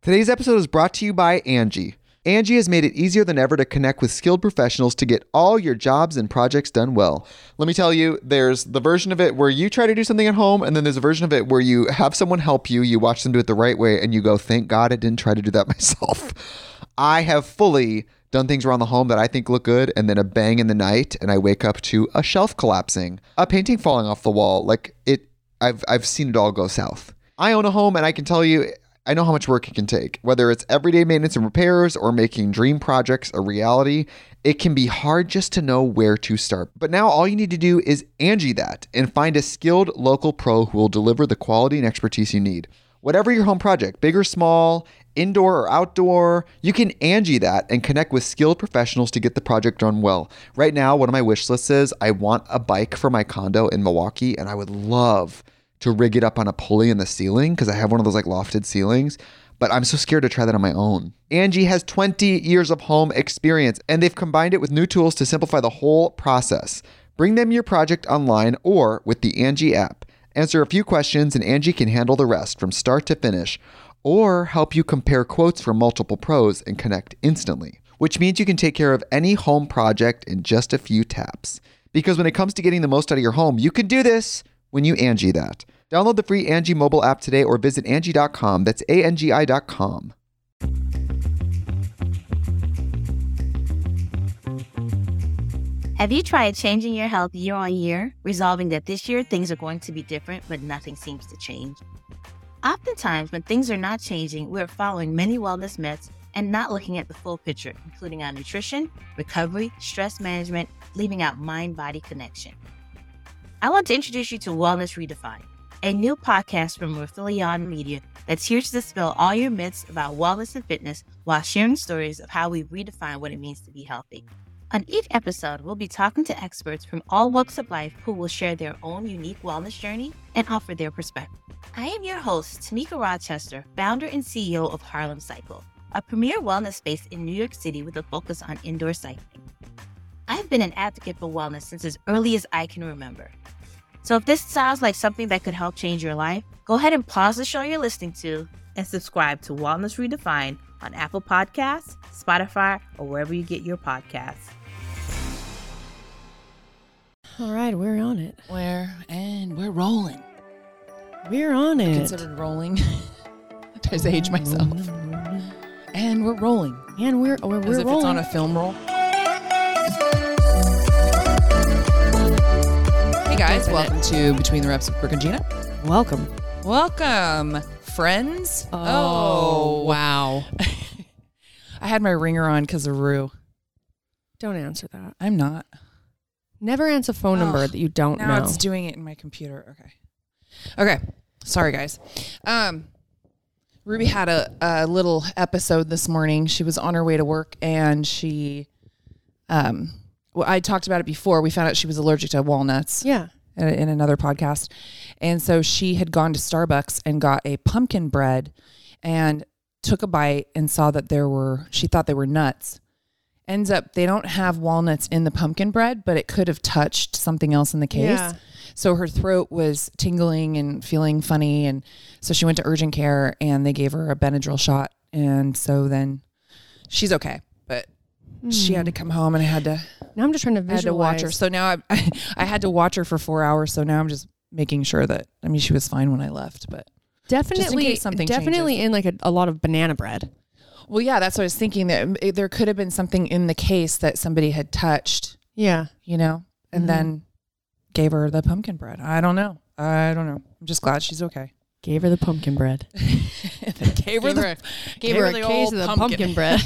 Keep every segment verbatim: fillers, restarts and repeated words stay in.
Today's episode is brought to you by Angie. Angie has made it easier than ever to connect with skilled professionals to get all your jobs and projects done well. Let me tell you, there's the version of it where you try to do something at home, and then there's a version of it where you have someone help you, you watch them do it the right way, and you go, thank God I didn't try to do that myself. I have fully done things around the home that I think look good, and then a bang in the night, and I wake up to a shelf collapsing, a painting falling off the wall. Like it, I've I've seen it all go south. I own a home, and I can tell you, I know how much work it can take. Whether it's everyday maintenance and repairs or making dream projects a reality, it can be hard just to know where to start. But now all you need to do is Angie that and find a skilled local pro who will deliver the quality and expertise you need. Whatever your home project, big or small, indoor or outdoor, you can Angie that and connect with skilled professionals to get the project done well. Right now, one of my wish lists is I want a bike for my condo in Milwaukee, and I would love to rig it up on a pulley in the ceiling because I have one of those like lofted ceilings, but I'm so scared to try that on my own. Angie has twenty years of home experience, and they've combined it with new tools to simplify the whole process. Bring them your project online or with the Angie app. Answer a few questions and Angie can handle the rest from start to finish, or help you compare quotes from multiple pros and connect instantly, which means you can take care of any home project in just a few taps. Because when it comes to getting the most out of your home, you can do this when you Angie that. Download the free Angie mobile app today or visit Angie dot com. That's A N G I dot com. Have you tried changing your health year on year, resolving that this year things are going to be different, but nothing seems to change? Oftentimes, when things are not changing, we're following many wellness myths and not looking at the full picture, including our nutrition, recovery, stress management, leaving out mind-body connection. I want to introduce you to Wellness Redefined, a new podcast from Rathilion Media that's here to dispel all your myths about wellness and fitness while sharing stories of how we've redefined what it means to be healthy. On each episode, we'll be talking to experts from all walks of life who will share their own unique wellness journey and offer their perspective. I am your host, Tamika Rochester, founder and C E O of Harlem Cycle, a premier wellness space in New York City with a focus on indoor cycling. I've been an advocate for wellness since as early as I can remember. So if this sounds like something that could help change your life, go ahead and pause the show you're listening to and subscribe to Wellness Redefined on Apple Podcasts, Spotify, or wherever you get your podcasts. All right, we're on it. We're and we're rolling. We're on it. Considered rolling. I just age myself. And we're rolling. And we're we're, we're As if rolling. it's on a film roll. Hey guys, welcome to Between the Reps with Brooke and Gina. Welcome. Welcome, friends. Oh, Oh. wow. I had my ringer on because of Rue. Don't answer that. I'm not. Never answer a phone number Oh, that you don't now know. it's doing it in my computer. Okay. Okay. Sorry, guys. Um, Ruby had a, a little episode this morning. She was on her way to work and she, um, well, I talked about it before. We found out she was allergic to walnuts. Yeah. In, in another podcast. And so she had gone to Starbucks and got a pumpkin bread and took a bite and saw that there were, she thought they were nuts. Ends up, they don't have walnuts in the pumpkin bread, but it could have touched something else in the case. Yeah. So her throat was tingling and feeling funny. And so she went to urgent care and they gave her a Benadryl shot. And so then she's okay. But mm. she had to come home and I had to, now I'm just trying to I had visualize. to watch her. So now I, I, I had to watch her for four hours. So now I'm just making sure that, I mean, she was fine when I left, but definitely, something definitely changes. in like a, a lot of banana bread. Well, yeah, that's what I was thinking, that it, there could have been something in the case that somebody had touched, Yeah. you know, and Mm-hmm. then gave her the pumpkin bread. I don't know. I don't know. I'm just glad she's okay. Gave her the pumpkin bread. gave her Gave the, her, gave her a the case old of the pumpkin. pumpkin bread.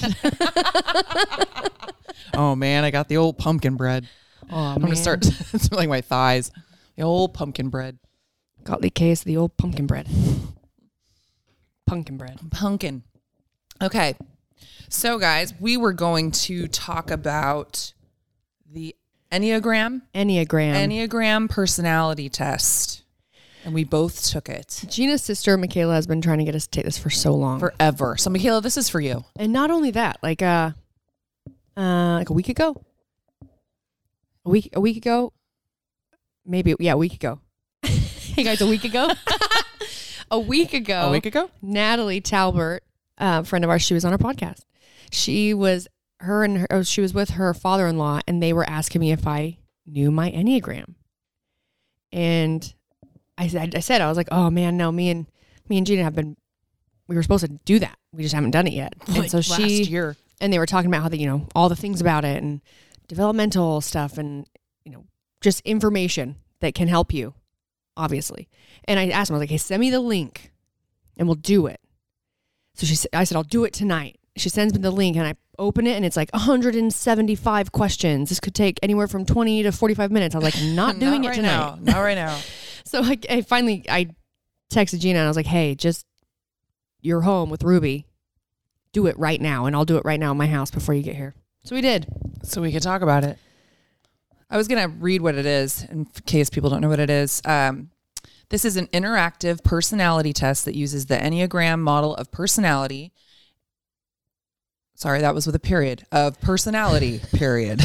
Oh man, I got the old pumpkin bread. Oh, I'm going to start smelling my thighs. The old pumpkin bread. Got the case of the old pumpkin bread. Pumpkin bread. Pumpkin. Okay. So guys, we were going to talk about the Enneagram. Enneagram. Enneagram personality test. And we both took it. Gina's sister, Michaela, has been trying to get us to take this for so long. Forever. So Michaela, this is for you. And not only that, like uh, uh, like a week ago, a week, a week ago, maybe, yeah, a week ago. Hey guys, a week ago, a week ago, A week ago? Natalie Talbert a friend of ours, she was on our podcast. She was her and her, oh, she was with her father-in-law, and they were asking me if I knew my Enneagram. And I said, I said, I was like, oh man, no, me and me and Gina have been, we were supposed to do that. We just haven't done it yet. And Like so last she, year. and they were talking about how the, you know, all the things about it and developmental stuff and, you know, just information that can help you, obviously. And I asked them, I was like, hey, send me the link and we'll do it. So she said, I said, I'll do it tonight. She sends me the link and I open it and it's like one hundred seventy-five questions. This could take anywhere from twenty to forty-five minutes. I was like, not doing Not it right tonight. now. Not right now. So I, I finally, I texted Gina and I was like, hey, just, you're home with Ruby. Do it right now. And I'll do it right now in my house before you get here. So we did. So we could talk about it. I was going to read what it is in case people don't know what it is. Um, this is an interactive personality test that uses the Enneagram model of personality. Sorry, that was with a period of personality, period.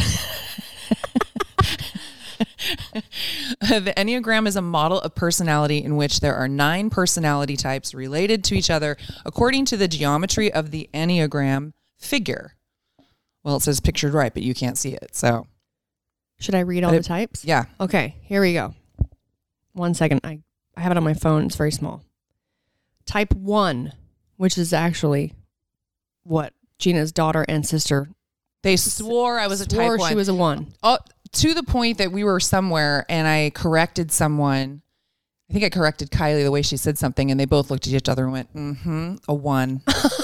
The Enneagram is a model of personality in which there are nine personality types related to each other according to the geometry of the Enneagram figure. Well, it says pictured right, but you can't see it. So, Should I read all But the it- types? yeah. Okay, here we go. One second. I, I have it on my phone. It's very small. Type one, which is actually what Gina's daughter and sister They swore I was a swore type one. she was a one. Oh, to the point that we were somewhere and I corrected someone. I think I corrected Kylie the way she said something, and they both looked at each other and went, mm-hmm, a one.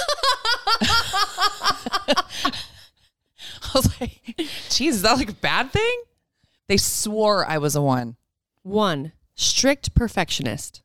I was like, geez, is that like a bad thing? They swore I was a one. One, strict perfectionist.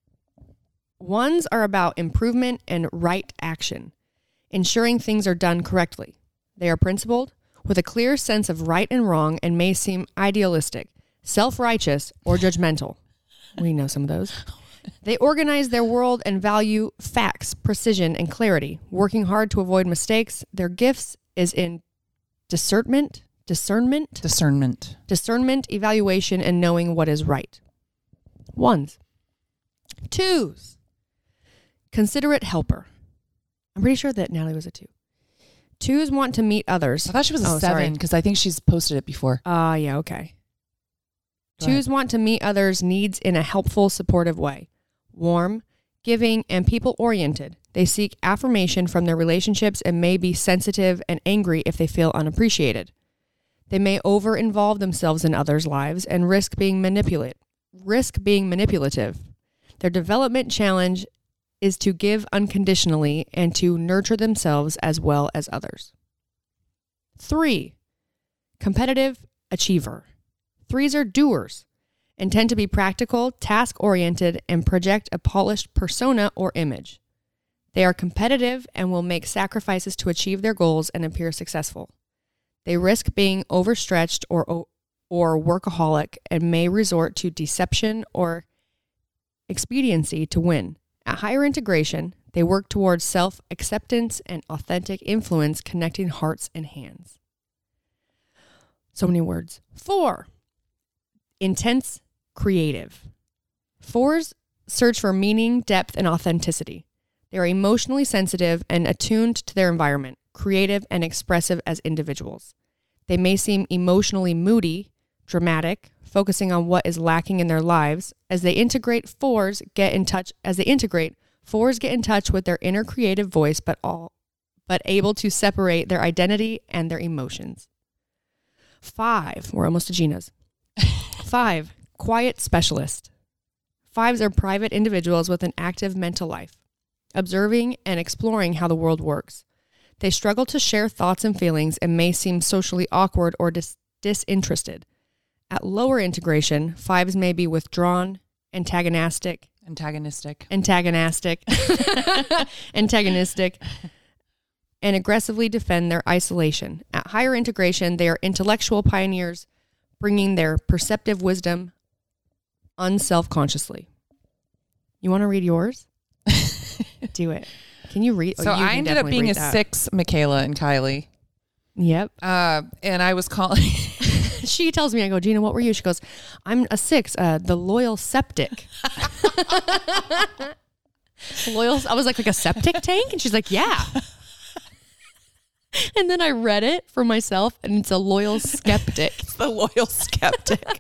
Ones are about improvement and right action, ensuring things are done correctly. They are principled, with a clear sense of right and wrong, and may seem idealistic, self-righteous, or judgmental. We know some of those. They organize their world and value facts, precision, and clarity, working hard to avoid mistakes. Their gifts is in discernment, discernment, Discernment. discernment, evaluation, and knowing what is right. Ones. Twos. Considerate helper. I'm pretty sure that Natalie was a two. Twos want to meet others. I thought she was a Oh, sorry. seven because I think she's posted it before. Ah, uh, yeah, okay. Go Twos want to meet others' needs in a helpful, supportive way. Warm, giving, and people-oriented. They seek affirmation from their relationships and may be sensitive and angry if they feel unappreciated. They may over-involve themselves in others' lives and risk being manipulate, risk being manipulative. Their development challenge is to give unconditionally and to nurture themselves as well as others. Three, competitive achiever. Threes are doers and tend to be practical, task-oriented, and project a polished persona or image. They are competitive and will make sacrifices to achieve their goals and appear successful. They risk being overstretched or or workaholic and may resort to deception or expediency to win. At higher integration, they work towards self-acceptance and authentic influence, connecting hearts and hands. So many words. Four, intense creative. Fours search for meaning, depth, and authenticity. They are emotionally sensitive and attuned to their environment, creative and expressive as individuals. They may seem emotionally moody, dramatic, focusing on what is lacking in their lives. As they integrate, fours get in touch. As they integrate, fours get in touch with their inner creative voice, but all, but able to separate their identity and their emotions. Five, we're almost to Gina's. Five, quiet specialist. Fives are private individuals with an active mental life, observing and exploring how the world works. They struggle to share thoughts and feelings and may seem socially awkward or dis- disinterested. At lower integration, fives may be withdrawn, antagonistic, Antagonistic. antagonistic, antagonistic, and aggressively defend their isolation. At higher integration, they are intellectual pioneers, bringing their perceptive wisdom unself-consciously. You want to read yours? Do it. Can you read? So oh, you I can ended up definitely being a read that. six, Michaela and Kylie. Yep. Uh, and I was calling. She tells me, I go, Gina, what were you? She goes, I'm a six, uh, the loyal septic. Loyal. I was like, like a septic tank? And she's like, yeah. And then I read it for myself, and it's a loyal skeptic. It's the loyal skeptic.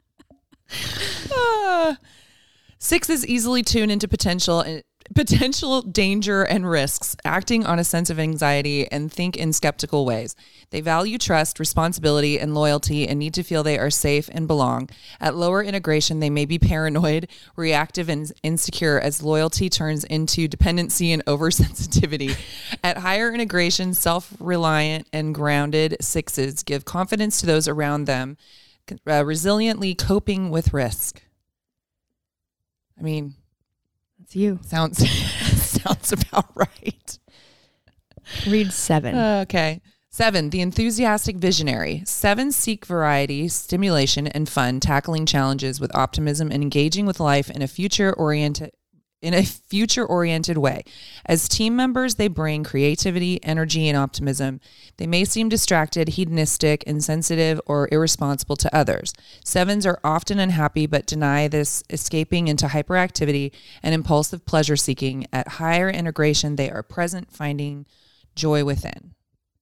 uh, six is easily tuned into potential and potential danger and risks, acting on a sense of anxiety and think in skeptical ways. They value trust, responsibility, and loyalty and need to feel they are safe and belong. At lower integration, they may be paranoid, reactive, and insecure as loyalty turns into dependency and oversensitivity. At higher integration, self-reliant and grounded sixes give confidence to those around them, uh, resiliently coping with risk. I mean... It's you. Sounds sounds about right. Read seven. Okay. Seven, the enthusiastic visionary. Seven seek variety, stimulation, and fun, tackling challenges with optimism and engaging with life in a future-oriented in a future-oriented way. As team members, they bring creativity, energy, and optimism. They may seem distracted, hedonistic, insensitive, or irresponsible to others. Sevens are often unhappy but deny this, escaping into hyperactivity and impulsive pleasure-seeking. At higher integration, they are present, finding joy within.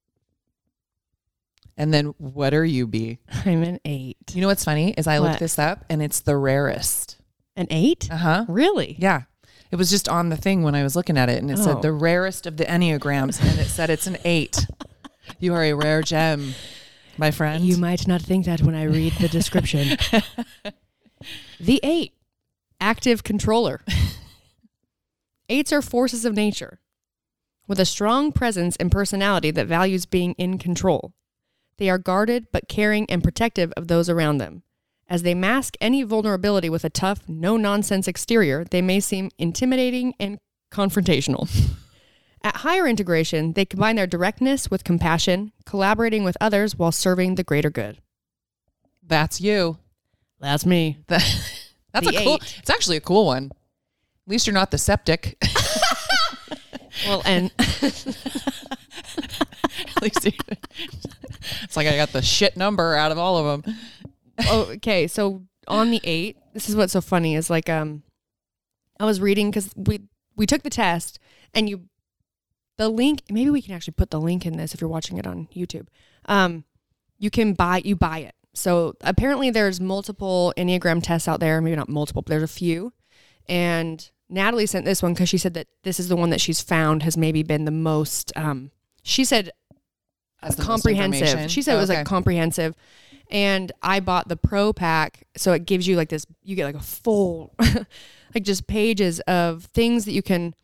And then what are you, B? I'm an eight. You know what's funny is I What? looked this up, and it's the rarest. An eight? Uh-huh. Really? Yeah. It was just on the thing when I was looking at it, and it Oh. said the rarest of the Enneagrams, and it said it's an eight. You are a rare gem, my friend. You might not think that when I read the description. The eight, active controller. Eights are forces of nature with a strong presence and personality that values being in control. They are guarded but caring and protective of those around them. As they mask any vulnerability with a tough, no-nonsense exterior, they may seem intimidating and confrontational. At higher integration, they combine their directness with compassion, collaborating with others while serving the greater good. That's you. That's me. That, that's The a cool. eight. It's actually a cool one. At least you're not the septic. Well, and At least you, it's like I got the shit number out of all of them. oh, okay, so on the eight, this is what's so funny is like um, I was reading because we we took the test and you the link. Maybe we can actually put the link in this if you're watching it on YouTube. Um, you can buy you buy it. So apparently there's multiple Enneagram tests out there. Maybe not multiple, but there's a few. And Natalie sent this one because she said that this is the one that she's found has maybe been the most. Um, she said Has the most comprehensive. information? She said it Oh, was okay. like comprehensive. And I bought the Pro Pack, so it gives you like this, you get like a full, like just pages of things that you can,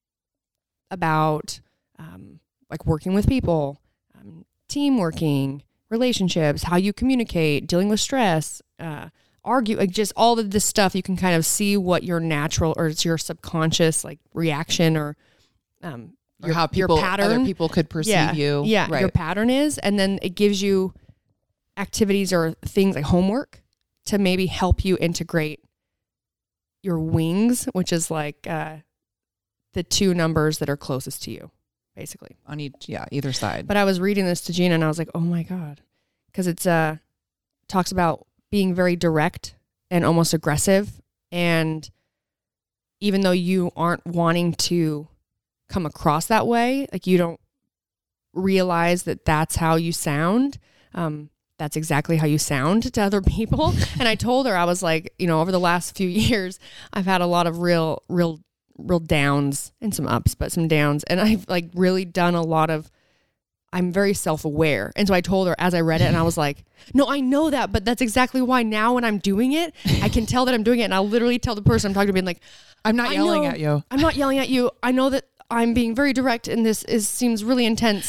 about um, like working with people, um, team working, relationships, how you communicate, dealing with stress, uh, argue, like just all of this stuff. You can kind of see what your natural or it's your subconscious like reaction or um, Or your, how people, your pattern. other people could perceive yeah, you. Yeah, right. your pattern is, and then it gives you activities or things like homework to maybe help you integrate your wings, which is like uh, the two numbers that are closest to you, basically. On each, yeah, either side. But I was reading this to Gina and I was like, oh my God. Because it's uh talks about being very direct and almost aggressive. And even though you aren't wanting to come across that way, like you don't realize that that's how you sound. Um, that's exactly how you sound to other people. And I told her, I was like, you know, over the last few years, I've had a lot of real, real, real downs and some ups, but some downs. And I've like really done a lot of, I'm very self-aware. And so I told her as I read it and I was like, no, I know that, but that's exactly why now when I'm doing it, I can tell that I'm doing it. And I'll literally tell the person I'm talking to being like, I'm not I yelling know- at you. I'm not yelling at you. I know that I'm being very direct and this is seems really intense.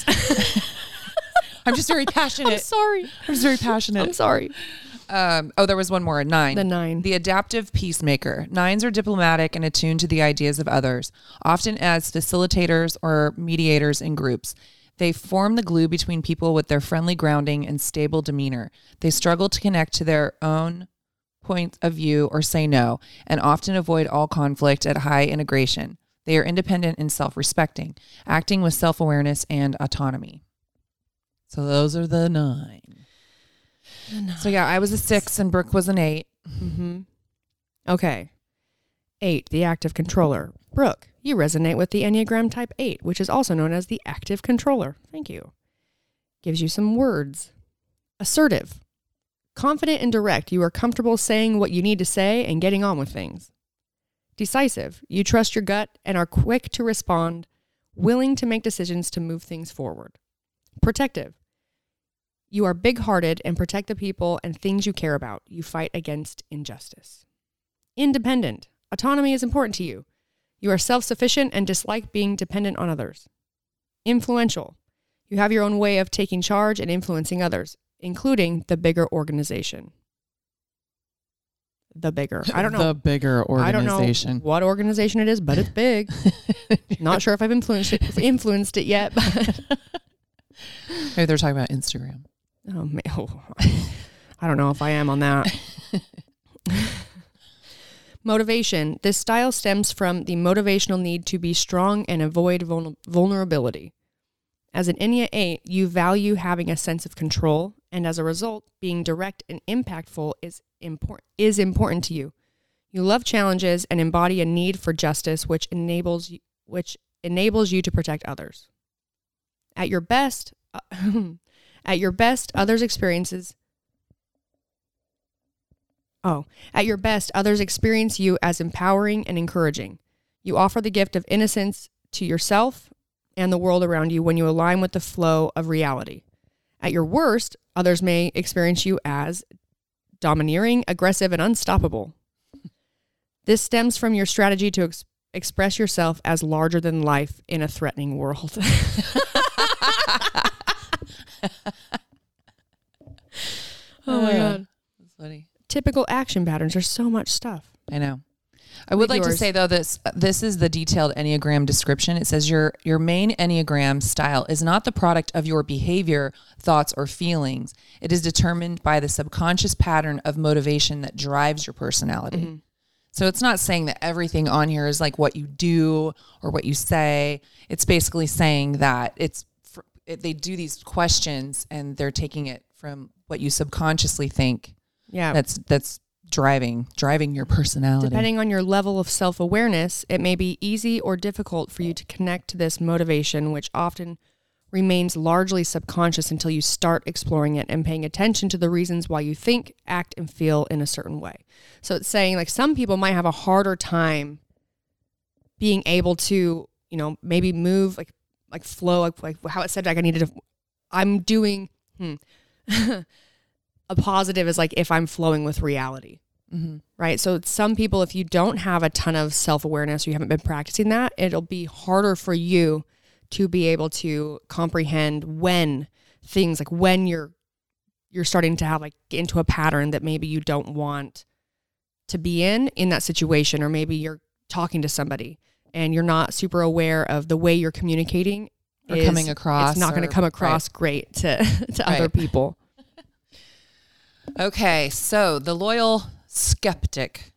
I'm just very I'm passionate. sorry. I'm just very passionate. I'm sorry. Um, oh, there was one more, a nine. The nine. The adaptive peacemaker. Nines are diplomatic and attuned to the ideas of others, often as facilitators or mediators in groups. They form the glue between people with their friendly grounding and stable demeanor. They struggle to connect to their own point of view or say no, and often avoid all conflict at high integration. They are independent and self-respecting, acting with self-awareness and autonomy. So those are the nine. So yeah, I was a six and Brooke was an eight. Mm-hmm. Okay. Eight, the active controller. Brooke, you resonate with the Enneagram Type eight, which is also known as the active controller. Thank you. Gives you some words. Assertive. Confident and direct. You are comfortable saying what you need to say and getting on with things. Decisive. You trust your gut and are quick to respond, willing to make decisions to move things forward. Protective. You are big-hearted and protect the people and things you care about. You fight against injustice. Independent. Autonomy is important to you. You are self-sufficient and dislike being dependent on others. Influential. You have your own way of taking charge and influencing others, including the bigger organization. The bigger. I don't know. The bigger organization. I don't know what organization it is, but it's big. Not sure if I've influenced it, influenced it yet. But maybe they're talking about Instagram. Oh, man. Oh, I don't know if I am on that. Motivation. This style stems from the motivational need to be strong and avoid vul- vulnerability. As an Ennea eight, you value having a sense of control, and as a result, being direct and impactful is important is important to you. You love challenges and embody a need for justice, which enables you, which enables you to protect others. At your best, uh, at your best, others experiences. Oh, at your best, others experience you as empowering and encouraging. You offer the gift of innocence to yourself and the world around you when you align with the flow of reality. At your worst, others may experience you as domineering, aggressive, and unstoppable. This stems from your strategy to ex- express yourself as larger than life in a threatening world. Oh my God. That's funny. Typical action patterns. There's so much stuff. I know. I would like yours. to say though this this is the detailed Enneagram description. It says your your main Enneagram style is not the product of your behavior, thoughts, or feelings. It is determined by the subconscious pattern of motivation that drives your personality. Mm-hmm. So it's not saying that everything on here is like what you do or what you say. It's basically saying that it's it, they do these questions and they're taking it from what you subconsciously think. Yeah. That's that's driving driving your personality. Depending on your level of self-awareness, it may be easy or difficult for you to connect to this motivation, which often remains largely subconscious until you start exploring it and paying attention to the reasons why you think, act, and feel in a certain way. So it's saying like some people might have a harder time being able to, you know, maybe move like like flow, like, like how it said like I needed to, I'm doing, hmm. A positive is like if I'm flowing with reality, mm-hmm. right? So some people, if you don't have a ton of self-awareness or you haven't been practicing that, it'll be harder for you to be able to comprehend when things like when you're you're starting to have like get into a pattern that maybe you don't want to be in in that situation, or maybe you're talking to somebody and you're not super aware of the way you're communicating or is, coming across. It's not going to come across right. great to to right. other people. Okay, so the loyal skeptic.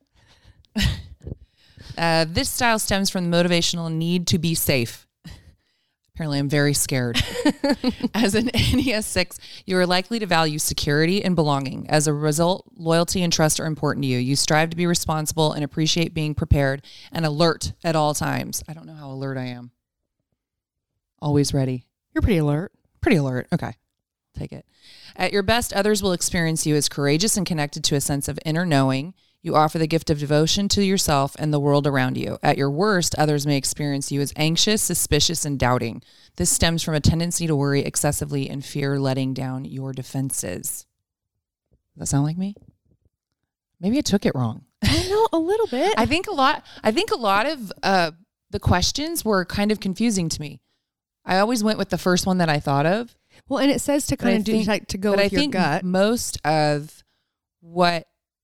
uh, this style stems from the motivational need to be safe. Apparently, I'm very scared. As an Ennea six, you are likely to value security and belonging. As a result, loyalty and trust are important to you. You strive to be responsible and appreciate being prepared and alert at all times. I don't know how alert I am. Always ready. You're pretty alert. Pretty alert. Okay. Take it. At your best, others will experience you as courageous and connected to a sense of inner knowing. You offer the gift of devotion to yourself and the world around you. At your worst, others may experience you as anxious, suspicious, and doubting. This stems from a tendency to worry excessively and fear letting down your defenses. Does that sound like me? Maybe I took it wrong. I know, a little bit. I think a lot. I think a lot of uh, the questions were kind of confusing to me. I always went with the first one that I thought of. Well, and it says to kind of do think, like to go but with I your think gut. Most of what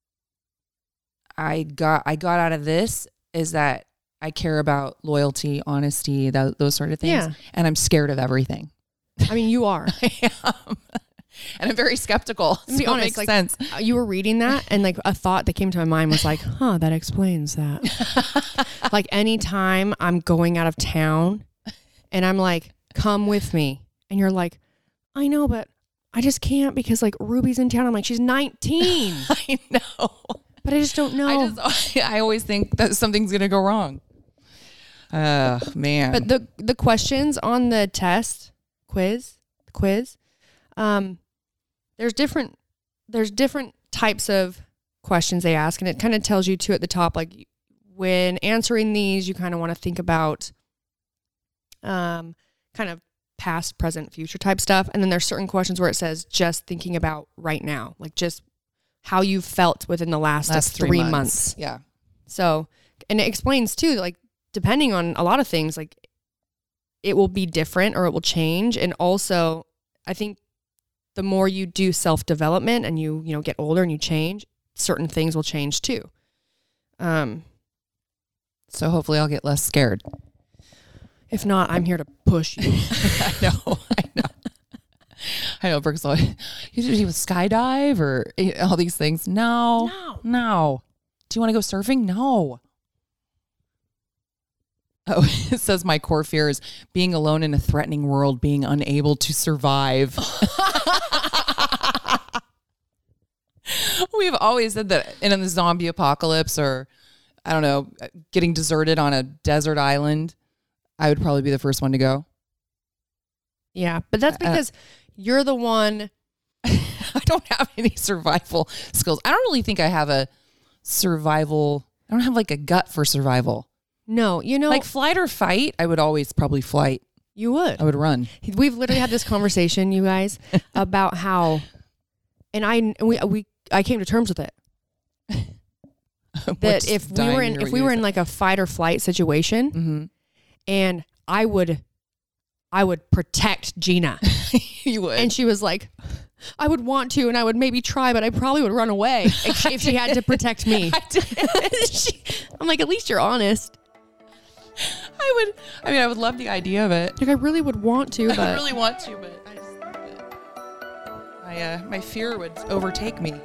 I got, I got out of this is that I care about loyalty, honesty, that, those sort of things, Yeah. and I'm scared of everything. I mean, you are. I am, and I'm very skeptical. To be so honest, it makes like, sense. You were reading that, and like a thought that came to my mind was like, "Huh, that explains that." Like anytime I'm going out of town, and I'm like, "Come with me," and you're like, "I know, but I just can't because like Ruby's in town." I'm like, "She's nineteen." I know. But I just don't know. I just, I always think that something's going to go wrong. Uh, man. But the the questions on the test quiz, quiz, um, there's different there's different types of questions they ask, and it kind of tells you too at the top, like when answering these, you kind of want to think about, um, kind of past, present, future type stuff, and then there's certain questions where it says just thinking about right now, like just how you felt within the last, last three, three months. months. Yeah. So, and it explains too, like depending on a lot of things, like it will be different or it will change. And also I think the more you do self-development and you, you know, get older and you change, certain things will change too. Um, so hopefully I'll get less scared. If not, I'm here to push you. I know. I know. I know. Brooke's like, you do you skydive or all these things? No. No. No. Do you want to go surfing? No. Oh, it says my core fear is being alone in a threatening world, being unable to survive. We've always said that in the zombie apocalypse or, I don't know, getting deserted on a desert island, I would probably be the first one to go. Yeah, but that's because uh, you're the one. I don't have any survival skills. I don't really think I have a survival. I don't have like a gut for survival. No, you know, like flight or fight, I would always probably flight. You would. I would run. We've literally had this conversation, you guys, about how, and I we we I came to terms with it. That if we were in if we were in like a fight or flight situation, mm-hmm. and I would, I would protect Gina. You would, and she was like, I would want to, and I would maybe try, but I probably would run away if, she, if she had to protect me. I did. she, I'm like, at least you're honest. I would. I mean, I would love the idea of it. Like, I really would want to, but I really want to, but I just think that my uh, my fear would overtake me.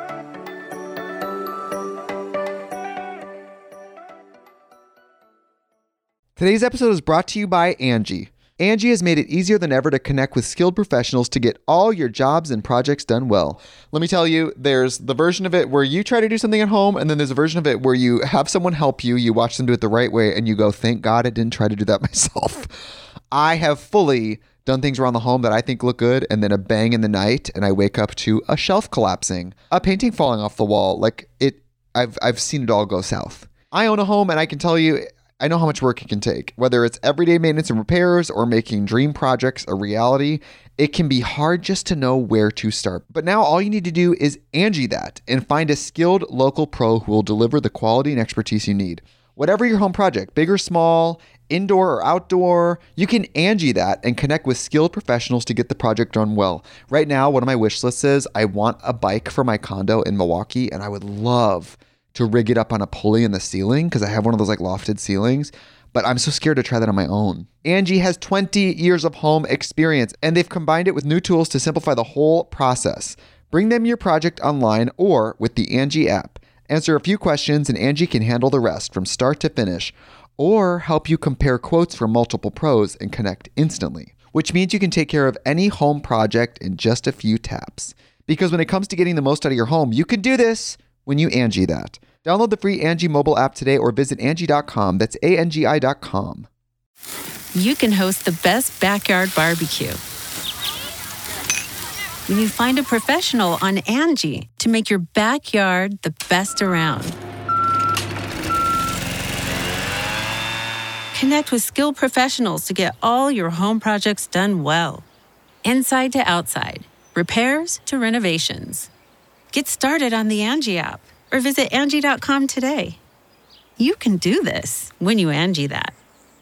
Today's episode is brought to you by Angie. Angie has made it easier than ever to connect with skilled professionals to get all your jobs and projects done well. Let me tell you, there's the version of it where you try to do something at home, and then there's a version of it where you have someone help you, you watch them do it the right way, and you go, thank God I didn't try to do that myself. I have fully done things around the home that I think look good, and then a bang in the night, and I wake up to a shelf collapsing, a painting falling off the wall. Like, it, I've I've seen it all go south. I own a home, and I can tell you, I know how much work it can take. Whether it's everyday maintenance and repairs or making dream projects a reality, it can be hard just to know where to start. But now all you need to do is Angie that and find a skilled local pro who will deliver the quality and expertise you need. Whatever your home project, big or small, indoor or outdoor, you can Angie that and connect with skilled professionals to get the project done well. Right now, one of my wish lists is I want a bike for my condo in Milwaukee, and I would love to rig it up on a pulley in the ceiling because I have one of those like lofted ceilings, but I'm so scared to try that on my own. Angie has twenty years of home experience, and they've combined it with new tools to simplify the whole process. Bring them your project online or with the Angie app. Answer a few questions and Angie can handle the rest from start to finish, or help you compare quotes from multiple pros and connect instantly, which means you can take care of any home project in just a few taps. Because when it comes to getting the most out of your home, you can do this when you Angie that. Download the free Angie mobile app today or visit Angie dot com. That's A N G I dot com. You can host the best backyard barbecue when you find a professional on Angie to make your backyard the best around. Connect with skilled professionals to get all your home projects done well. Inside to outside, repairs to renovations. Get started on the Angie app or visit Angie dot com today. You can do this when you Angie that.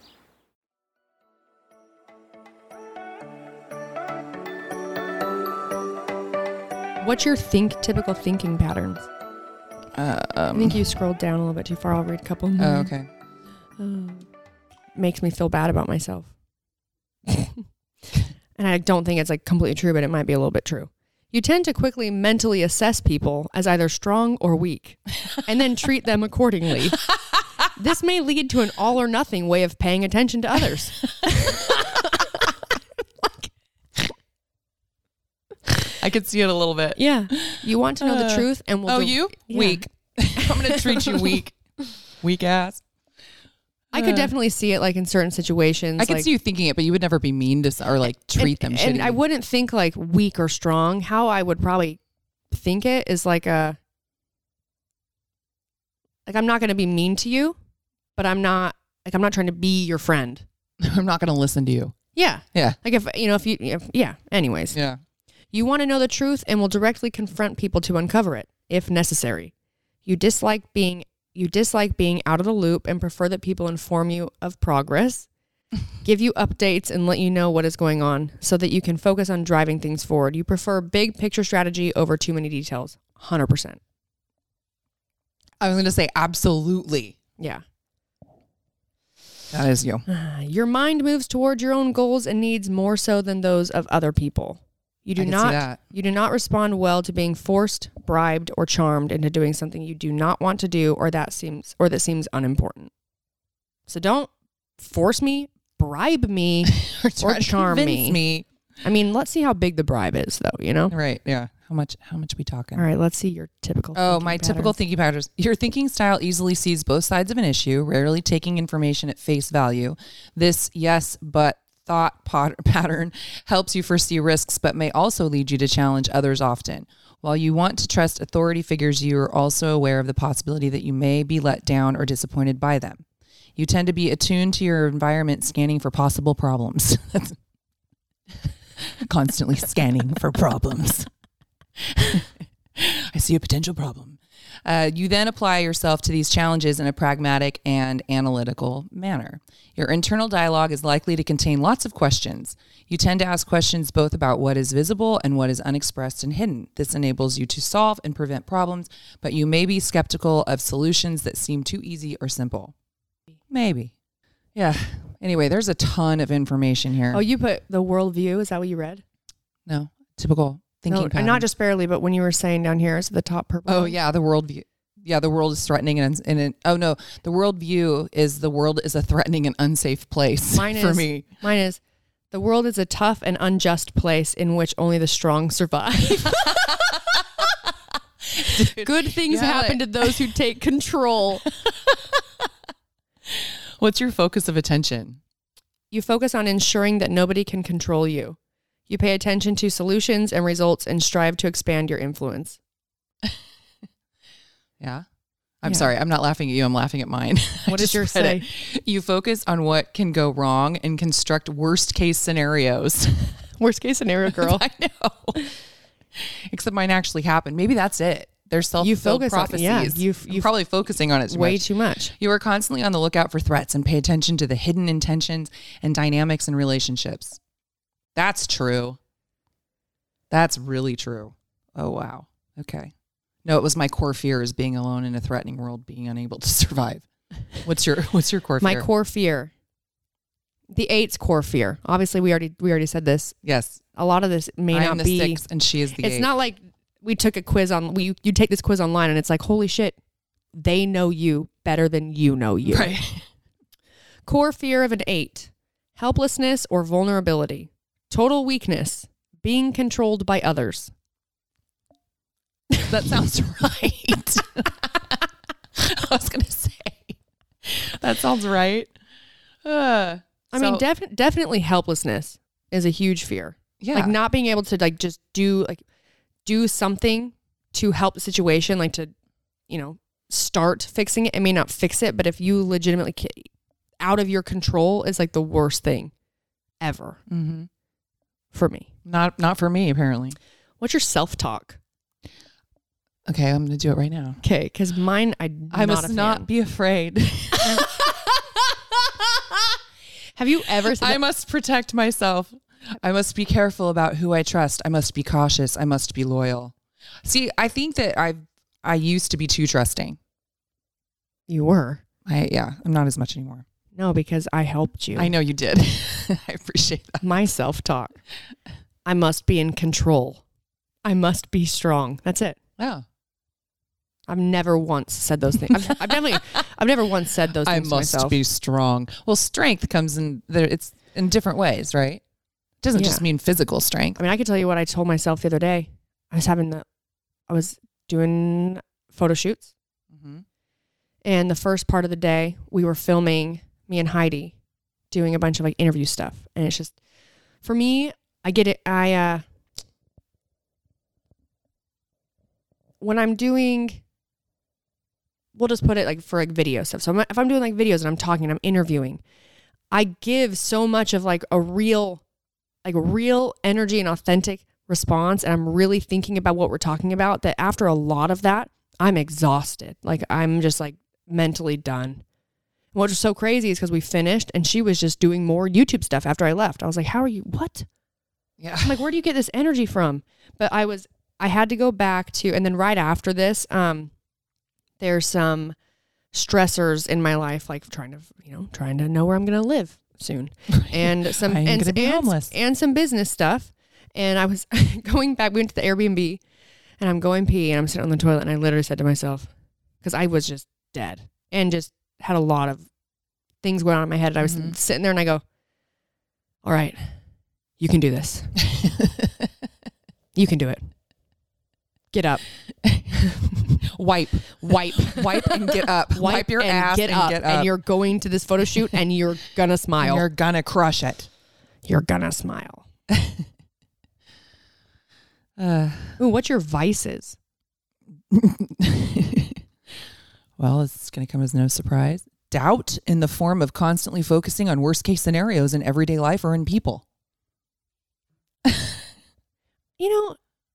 What's your think typical thinking patterns? Uh, um, I think you scrolled down a little bit too far. I'll read a couple more. Oh, okay. Um, makes me feel bad about myself. And I don't think it's like completely true, but it might be a little bit true. You tend to quickly mentally assess people as either strong or weak, and then treat them accordingly. This may lead to an all or nothing way of paying attention to others. I could see it a little bit. Yeah. You want to know uh, the truth, and we'll Oh, do- you? Yeah. Weak. I'm going to treat you weak. Weak ass. I could definitely see it like in certain situations. I could like, see you thinking it, but you would never be mean to s- or like treat and, them shitty. And I wouldn't think like weak or strong. How I would probably think it is like a, like I'm not going to be mean to you, but I'm not, like I'm not trying to be your friend. I'm not going to listen to you. Yeah. Yeah. Like if, you know, if you, if, yeah. Anyways. Yeah. You want to know the truth and will directly confront people to uncover it, if necessary. You dislike being you dislike being out of the loop and prefer that people inform you of progress, give you updates and let you know what is going on so that you can focus on driving things forward. You prefer big picture strategy over too many details. one hundred percent. I was going to say absolutely. Yeah. That is you. Your mind moves toward your own goals and needs more so than those of other people. You do I can see not that. you do not respond well to being forced, bribed, or charmed into doing something you do not want to do or that seems or that seems unimportant. So don't force me, bribe me, or, or try to charm convince me. me. I mean, let's see how big the bribe is though, you know? Right. Yeah. How much, how much we talking? All right, let's see your typical Oh, thinking my typical patterns. thinking patterns. Your thinking style easily sees both sides of an issue, rarely taking information at face value. This yes, but thought pot- pattern helps you foresee risks, but may also lead you to challenge others often. While you want to trust authority figures, you are also aware of the possibility that you may be let down or disappointed by them. You tend to be attuned to your environment, scanning for possible problems. Constantly scanning for problems. I see a potential problem. Uh, you then apply yourself to these challenges in a pragmatic and analytical manner. Your internal dialogue is likely to contain lots of questions. You tend to ask questions both about what is visible and what is unexpressed and hidden. This enables you to solve and prevent problems, but you may be skeptical of solutions that seem too easy or simple. Maybe. Yeah. Anyway, there's a ton of information here. Oh, you put the worldview, is that what you read? No, typical thinking No, pattern. not just barely, but when you were saying down here, is the top purple. Oh one? yeah, the world view. Yeah, the world is threatening and, and, and oh no, the world view is the world is a threatening and unsafe place Mine for is, me. Mine is the world is a tough and unjust place in which only the strong survive. Good things Yeah, happen like- to those who take control. What's your focus of attention? You focus on ensuring that nobody can control you. You pay attention to solutions and results and strive to expand your influence. Yeah. I'm Yeah. sorry, I'm not laughing at you, I'm laughing at mine. I What did just yours read say? it. You focus on what can go wrong and construct worst case scenarios. Worst case scenario, girl. I know. Except mine actually happened. Maybe that's it. They're self-fulfilled focus on- prophecies. yeah, you- I'm you- probably focusing on it too Way much. too much. You are constantly on the lookout for threats and pay attention to the hidden intentions and dynamics in relationships. That's true. That's really true. Oh, wow. Okay. No, it was my core fear is being alone in a threatening world, being unable to survive. What's your What's your core My fear? core fear. The eight's core fear. Obviously, we already we already said this. Yes. A lot of this may I not am the be. six and she is the It's eight. not like we took a quiz on. We you take this quiz online and it's like, holy shit, they know you better than you know you. Right. Core fear of an eight: helplessness or vulnerability, total weakness, being controlled by others. That sounds right. I was going to say. That sounds right. Uh, I mean, so- def- definitely helplessness is a huge fear. yeah. Like not being able to like just do like do something to help the situation, like to, you know, start fixing it. It may not fix it, but if you legitimately ca- out of your control is like the worst thing ever mm-hmm. for me. Not not for me, apparently. What's your self-talk? Okay, I'm going to do it right now. Okay, because mine, I I not must a not fan. be afraid. Have you ever said I that? must protect myself. I must be careful about who I trust. I must be cautious. I must be loyal. See, I think that I I used to be too trusting. You were? I yeah, I'm not as much anymore. No, because I helped you. I know you did. I appreciate that. My self-talk. I must be in control. I must be strong. That's it. Yeah. I've never once said those things. I've, I've definitely, I've never once said those I things to must myself. be strong. Well, strength comes in there. It's in different ways, right? It doesn't just Yeah. mean physical strength. I mean, I could tell you what I told myself the other day. I was having the, I was doing photo shoots Mm-hmm. And the first part of the day, we were filming, me and Heidi, doing a bunch of like interview stuff. And it's just, for me, I get it. I, uh, when I'm doing, we'll just put it like for like video stuff. So I'm, if I'm doing like videos and I'm talking and I'm interviewing, I give so much of like a real, like real energy and authentic response. And I'm really thinking about what we're talking about, that after a lot of that, I'm exhausted. Like I'm just like mentally done. What was so crazy is because we finished and she was just doing more YouTube stuff after I left. I was like, how are you? What? Yeah. I'm like, where do you get this energy from? But I was, I had to go back to, and then right after this, um, there's some stressors in my life, like trying to, you know, trying to know where I'm going to live soon, and some, I'm and, gonna be and, homeless. and some business stuff. And I was going back, we went to the Airbnb, and I'm going pee, and I'm sitting on the toilet, and I literally said to myself, because I was just dead and just had a lot of things going on in my head. And I was Mm-hmm. sitting there and I go, all right, you can do this. You can do it. Get up. Wipe, Wipe. wipe and get up. Wipe, Wipe your and ass get and up. get up. And you're going to this photo shoot and you're gonna smile. And you're gonna crush it. You're gonna smile. Uh, Ooh, what's your vices? well, it's going to come as no surprise. Doubt in the form of constantly focusing on worst case scenarios in everyday life or in people. You know,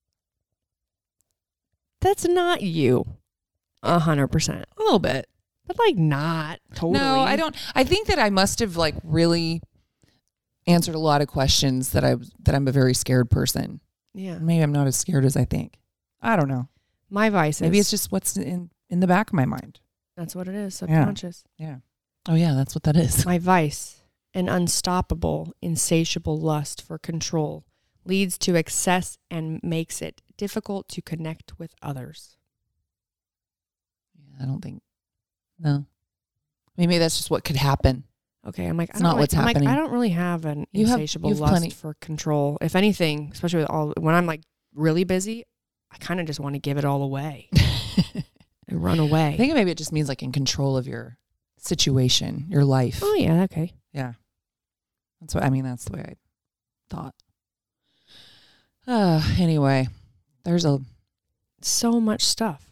that's not you. A hundred percent. A little bit. But like not totally. No, I don't. I think that I must have like really answered a lot of questions that I that I'm a very scared person. Yeah. Maybe I'm not as scared as I think. I don't know. My vices. Maybe it's just what's in, in the back of my mind. That's what it is. Subconscious. Yeah. Oh yeah, that's what that is. My vice, an unstoppable, insatiable lust for control, leads to excess and makes it difficult to connect with others. I don't think. No. Maybe that's just what could happen. Okay, I'm like, It's I don't not like, what's I'm happening. Like, I don't really have an You have- insatiable you have lust plenty- for control. If anything, especially with all when I'm like really busy, I kind of just want to give it all away and run away. I think maybe it just means like in control of your situation, your life. Oh yeah, okay. Yeah. That's what I mean. That's the way I thought. Uh, anyway, there's a So much stuff.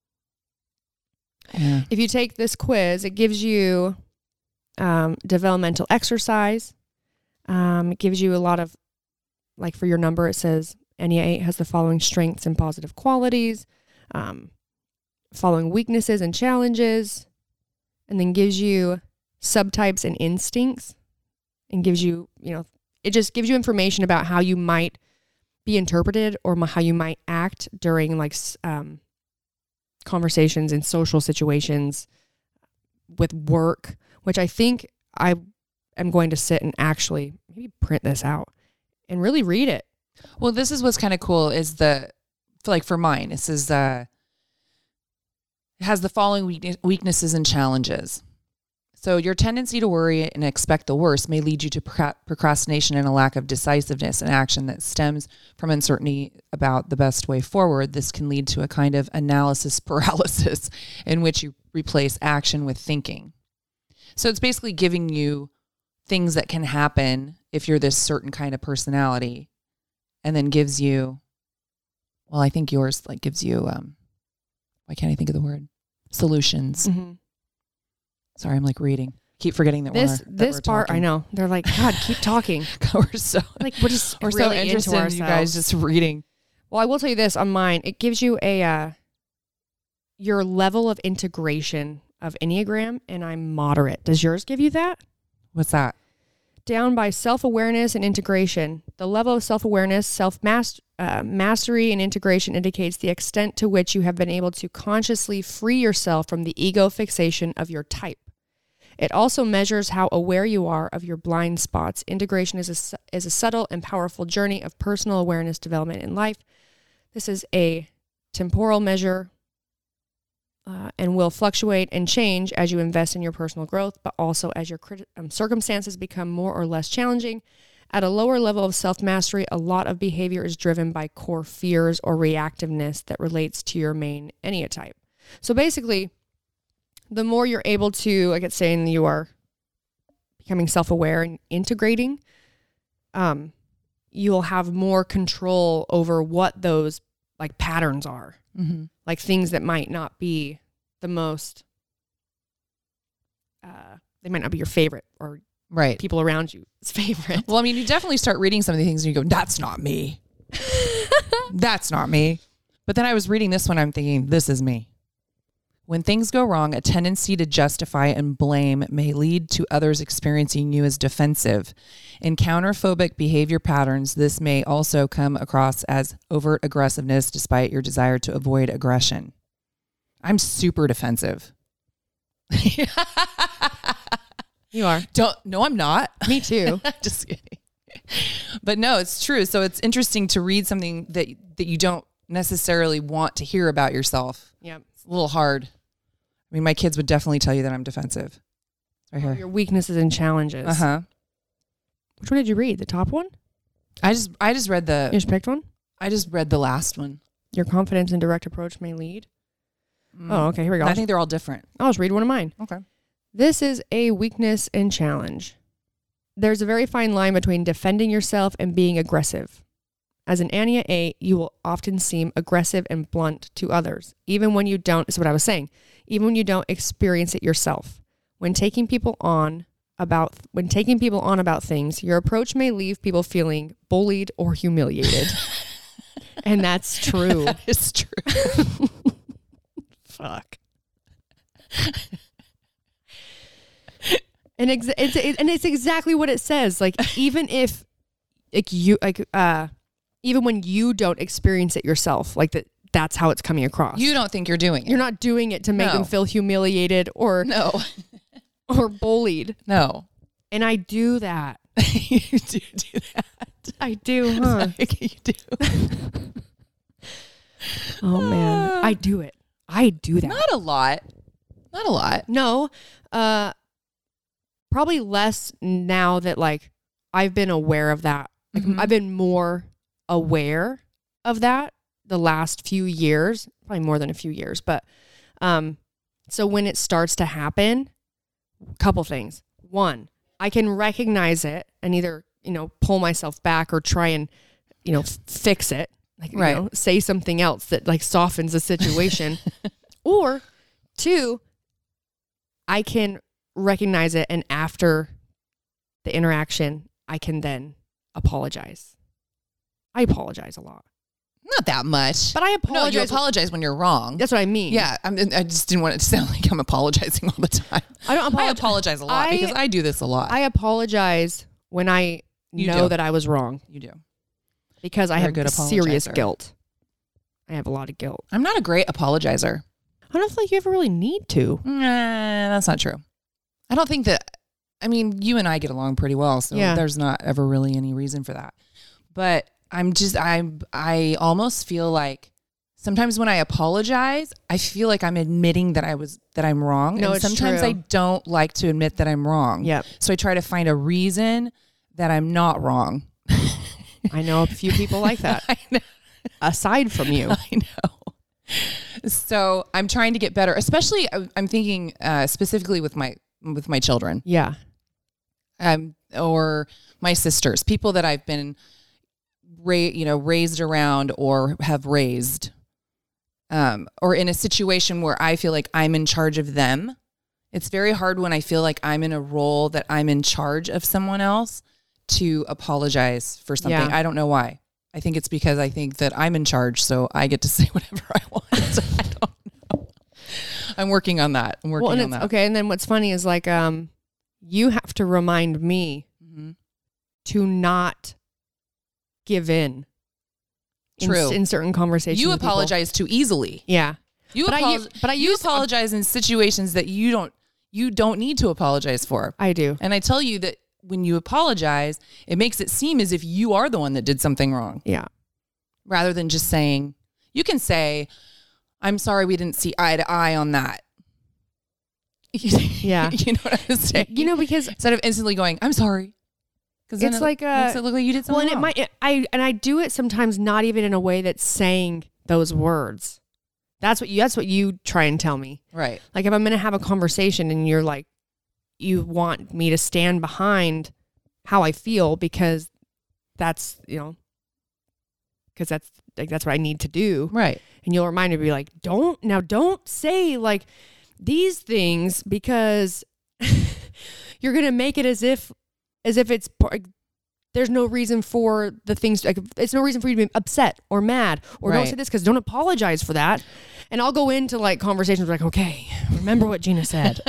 yeah. If you take this quiz, it gives you um, developmental exercise. Um, it gives you a lot of, like for your number, it says N E A eight has the following strengths and positive qualities, um, following weaknesses and challenges, and then gives you subtypes and instincts, and gives you, you know, it just gives you information about how you might be interpreted or how you might act during like um, conversations in social situations with work, which I think I am going to sit and actually maybe print this out and really read it. Well, this is what's kind of cool is the, like for mine, it says, uh, it has the following weakness, weaknesses and challenges. So your tendency to worry and expect the worst may lead you to pro- procrastination and a lack of decisiveness and action that stems from uncertainty about the best way forward. This can lead to a kind of analysis paralysis in which you replace action with thinking. So it's basically giving you things that can happen if you're this certain kind of personality, and then gives you, well, I think yours like gives you, um, why can't I think of the word? Solutions. Mm-hmm. Sorry, I'm like reading. Keep forgetting that This we're that this we're part, talking. I know. They're like, God, keep talking. we're so Like we're just we're really so interested into in you guys ourselves. just reading. Well, I will tell you this on mine. It gives you a uh, your level of integration of Enneagram, and I'm moderate. Does yours give you that? What's that? Down by self-awareness and integration. The level of self-awareness, self-mastery, uh, mastery, and integration indicates the extent to which you have been able to consciously free yourself from the ego fixation of your type. It also measures how aware you are of your blind spots. Integration is a, su- is a subtle and powerful journey of personal awareness development in life. This is a temporal measure uh, and will fluctuate and change as you invest in your personal growth, but also as your crit- um, circumstances become more or less challenging. At a lower level of self-mastery, a lot of behavior is driven by core fears or reactiveness that relates to your main Enneatype. So basically, the more you're able to, like it's saying, you are becoming self-aware and integrating, um, you'll have more control over what those like patterns are. Mm-hmm. Like things that might not be the most, uh, they might not be your favorite or Right. people around you's favorite. Well, I mean, you definitely start reading some of the things and you go, that's not me. That's not me. But then I was reading this one. I'm thinking, this is me. When things go wrong, a tendency to justify and blame may lead to others experiencing you as defensive. In counterphobic behavior patterns, this may also come across as overt aggressiveness despite your desire to avoid aggression. I'm super defensive. You are. Don't, no, I'm not. Me too. Just kidding. But no, it's true. So it's interesting to read something that that you don't necessarily want to hear about yourself. Yep. It's a little hard. I mean, my kids would definitely tell you that I'm defensive. Right here. Your weaknesses and challenges. Uh huh. Which one did you read? The top one? I just I just read the You just picked one? I just read the last one. Your confidence and direct approach may lead. Mm. Oh, okay. Here we go. I think they're all different. I'll just read one of mine. Okay. This is a weakness and challenge. There's a very fine line between defending yourself and being aggressive. As an Ania eight, you will often seem aggressive and blunt to others, even when you don't, this is what I was saying, even when you don't experience it yourself. When taking people on about, when taking people on about things, your approach may leave people feeling bullied or humiliated. And that's true. That is true. Fuck. And ex- it's it, and it's exactly what it says. Like even if like you like uh even when you don't experience it yourself, like that that's how it's coming across. You don't think you're doing it. You're not doing it to make No. them feel humiliated or No. or bullied. No. And I do that. You do do that. I do, huh? Like you do. Oh man, I do it. I do that. Not a lot. Not a lot. No, uh, probably less now that like I've been aware of that. Like Mhm. I've been more aware of that the last few years, probably more than a few years. But um, so when it starts to happen, couple things. One, I can recognize it and either you know pull myself back or try and you know f- fix it. Like Right. you know, say something else that like softens the situation, or two, I can recognize it, and after the interaction, I can then apologize. I apologize a lot, Not that much. but I No, apologize. you apologize when you're wrong. That's what I mean. Yeah, I'm, I just didn't want it to sound like I'm apologizing all the time. I don't I apologize. apologize a lot I- because I do this a lot. I apologize when I You know do. that I was wrong you do. because I You're a have good serious apologizer. guilt. I have a lot of guilt. I'm not a great apologizer. I don't feel like you ever really need to. Nah, that's not true. I don't think that, I mean, you and I get along pretty well, so Yeah. there's not ever really any reason for that. But I'm just, I I almost feel like sometimes when I apologize, I feel like I'm admitting that I was, that I'm wrong. No, and it's sometimes true. I don't like to admit that I'm wrong. Yep. So I try to find a reason that I'm not wrong. I know a few people like that. I know. Aside from you. I know. So I'm trying to get better, especially I- I'm thinking uh, specifically with my with my children, Yeah. um, or my sisters, people that I've been, ra- you know, raised around or have raised, um, or in a situation where I feel like I'm in charge of them. It's very hard when I feel like I'm in a role that I'm in charge of someone else to apologize for something. Yeah. I don't know why. I think it's because I think that I'm in charge, so I get to say whatever I want. I don't know. I'm working on that. I'm working Well, and on it's, that. okay, and then what's funny is like um, you have to remind me Mhm. to not give in. in True. s- In, certain conversations. You with people. apologize too easily. Yeah. You But I apologize, u- but I you use- apologize in situations that you don't you don't need to apologize for. I do. And I tell you that when you apologize, it makes it seem as if you are the one that did something wrong, Yeah. rather than just saying, you can say, I'm sorry we didn't see eye to eye on that. Yeah. You know what I'm saying? You know, because Instead of instantly going, I'm sorry. Because It's it like, uh, makes it look like you did well, something and it wrong. might I and I do it sometimes not even in a way that's saying those words. That's what you, that's what you try and tell me. Right. Like if I'm going to have a conversation and you're like, you want me to stand behind how I feel because that's, you know, because that's like, that's what I need to do. Right. And you'll remind me to be like, don't, now don't say like these things because you're going to make it as if, as if it's, there's no reason for the things, like it's no reason for you to be upset or mad or Right. don't say this because don't apologize for that. And I'll go into like conversations like, okay, remember what Gina said.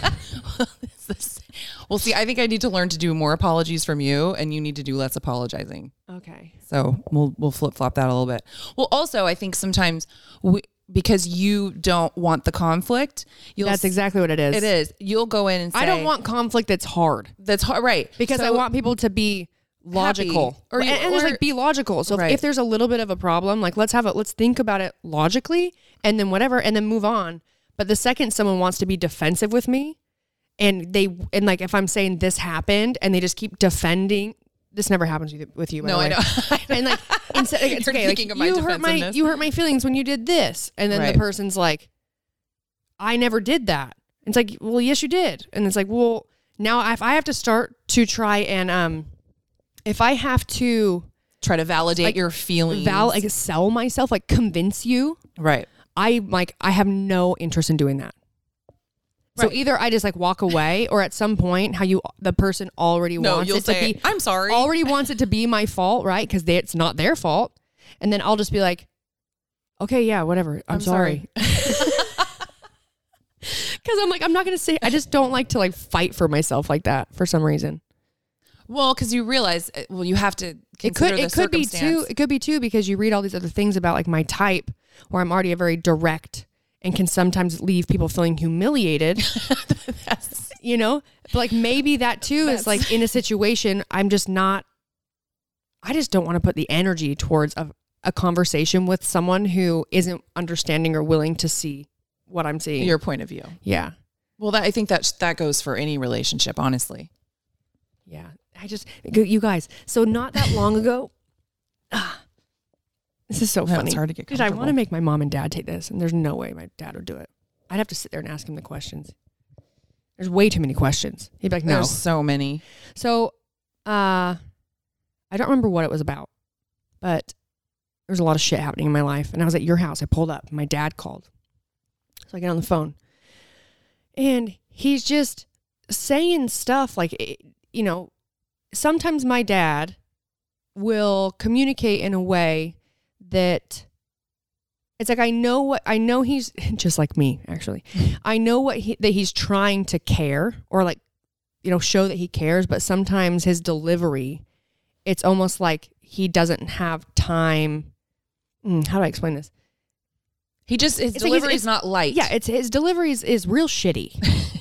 Well, see, I think I need to learn to do more apologies from you, and you need to do less apologizing. Okay. So we'll we'll flip flop that a little bit. Well, also, I think sometimes we, because you don't want the conflict, you'll That's exactly what it is. It is. You'll go in and say, I don't want conflict that's hard that's hard, right? because I So- want people to be logical Happy. Or or you- and, and just or- like be logical. So if- Right. if there's a little bit of a problem, like let's have it, let's think about it logically and then whatever, and then move on. But the second someone wants to be defensive with me and they, and like if I'm saying this happened and they just keep defending, this never happens with you, with you by No, the I way. know. And like, instead, like, it's You're okay. Like, thinking of my you hurt my, defensiveness. you hurt my feelings when you did this. And then Right. the person's like, I never did that. And it's like, well, yes, you did. And it's like, well, now if I have to start to try and, um, if I have to Try to validate Like, your feelings. val, like sell myself, like convince you, right. I like, I have no interest in doing that. So Right. either I just like walk away or at some point how you, the person already No, wants you'll it to say, be, I'm sorry. already wants it to be my fault, right? Because it's not their fault. And then I'll just be like, okay, yeah, whatever. I'm, I'm sorry. Because I'm like, I'm not going to say, I just don't like to like fight for myself like that for some reason. Well, because you realize, uh, well, you have to It consider could, the it could be too, circumstance. it could be too, because you read all these other things about like my type where I'm already a very direct and can sometimes leave people feeling humiliated. You know, but like maybe that too is like in a situation, I'm just not, I just don't want to put the energy towards a, a conversation with someone who isn't understanding or willing to see what I'm seeing. Your point of view. yeah. Well, that I think that that goes for any relationship, honestly. Yeah. I just, you guys, so not that long ago, ah, this is so No, funny. it's hard to get Dude, I want to comfortable. make my mom and dad take this, and there's no way my dad would do it. I'd have to sit there and ask him the questions. There's way too many questions. He'd be like, no. There's so many. So, uh, I don't remember what it was about, but there was a lot of shit happening in my life. And I was at your house. I pulled up. My dad called. So I get on the phone. And he's just saying stuff like, eh, you know, sometimes my dad will communicate in a way that it's like, I know what, I know he's just like me, actually. I know what he, that he's trying to care or like, you know, show that he cares, but sometimes his delivery, it's almost like he doesn't have time. Mm, how do I explain this? He just, his It's like he's- delivery is it's- not light. Yeah, it's his delivery is, is real shitty.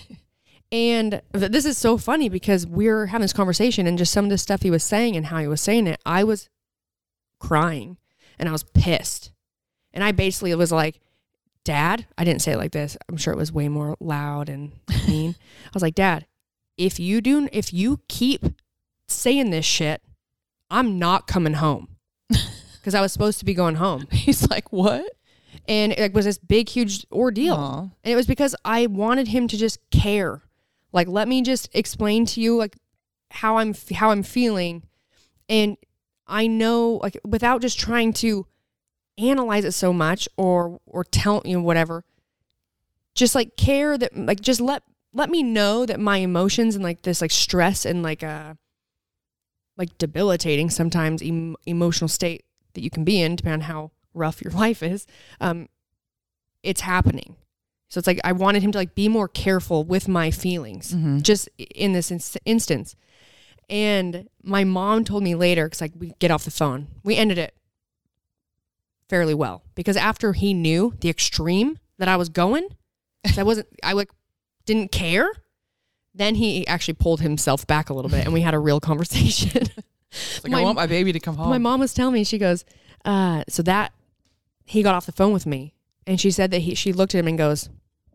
And th- this is so funny because we're having this conversation and just some of the stuff he was saying and how he was saying it, I was crying and I was pissed. And I basically was like, Dad, I didn't say it like this. I'm sure it was way more loud and mean. I was like, Dad, if you do, if you keep saying this shit, I'm not coming home. Because I was supposed to be going home. He's like, what? And it was this big, huge ordeal. Aw. And it was because I wanted him to just care. Like, let me just explain to you like how I'm how I'm feeling. And I know, like, without just trying to analyze it so much or or tell you know, whatever. Just like care that like just let let me know that my emotions and like this like stress and like uh like debilitating sometimes em- emotional state that you can be in, depending on how rough your life is, um, it's happening. So it's like I wanted him to like be more careful with my feelings, Mhm. just in this in- instance. And my mom told me later, because like we get off the phone, we ended it fairly well because after he knew the extreme that I was going, 'cause I wasn't, I like didn't care. Then he actually pulled himself back a little bit, and we had a real conversation. It's like, My- I want my baby to come home. My mom was telling me, she goes, uh, so that he got off the phone with me and she said that he, she looked at him and goes,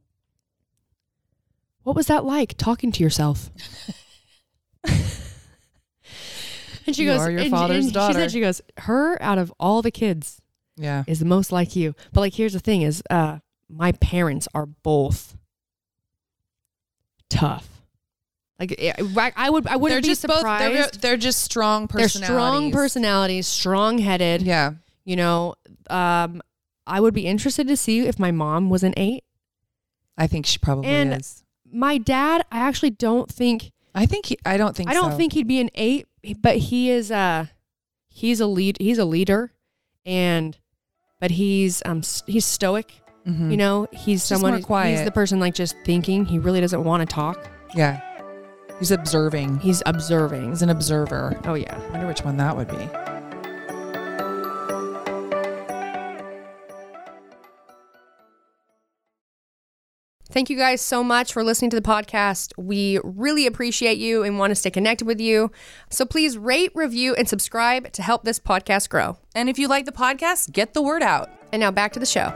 what was that like talking to yourself? And she You goes, are your and- father's and daughter. She said, she goes, her out of all the kids, Yeah. is the most like you. But like, here's the thing is, uh, my parents are both tough. Like I, I would, I wouldn't They're be just surprised. both, they're, they're just strong They're personalities. strong personalities, strong headed. Yeah. You know, um, I would be interested to see if my mom was an eight. I think she probably And is. My dad, I actually don't think, I think he, I don't think I don't so. think he'd be an eight, but he is uh he's a lead, he's a leader, and, but he's, um, he's stoic. Mhm. You know, he's Just someone, more he's quiet. the person like just thinking. He really doesn't want to talk. Yeah. He's observing. He's observing. He's an observer. Oh yeah. I wonder which one that would be. Thank you guys so much for listening to the podcast. We really appreciate you and want to stay connected with you. So please rate, review, and subscribe to help this podcast grow. And if you like the podcast, get the word out. And now back to the show.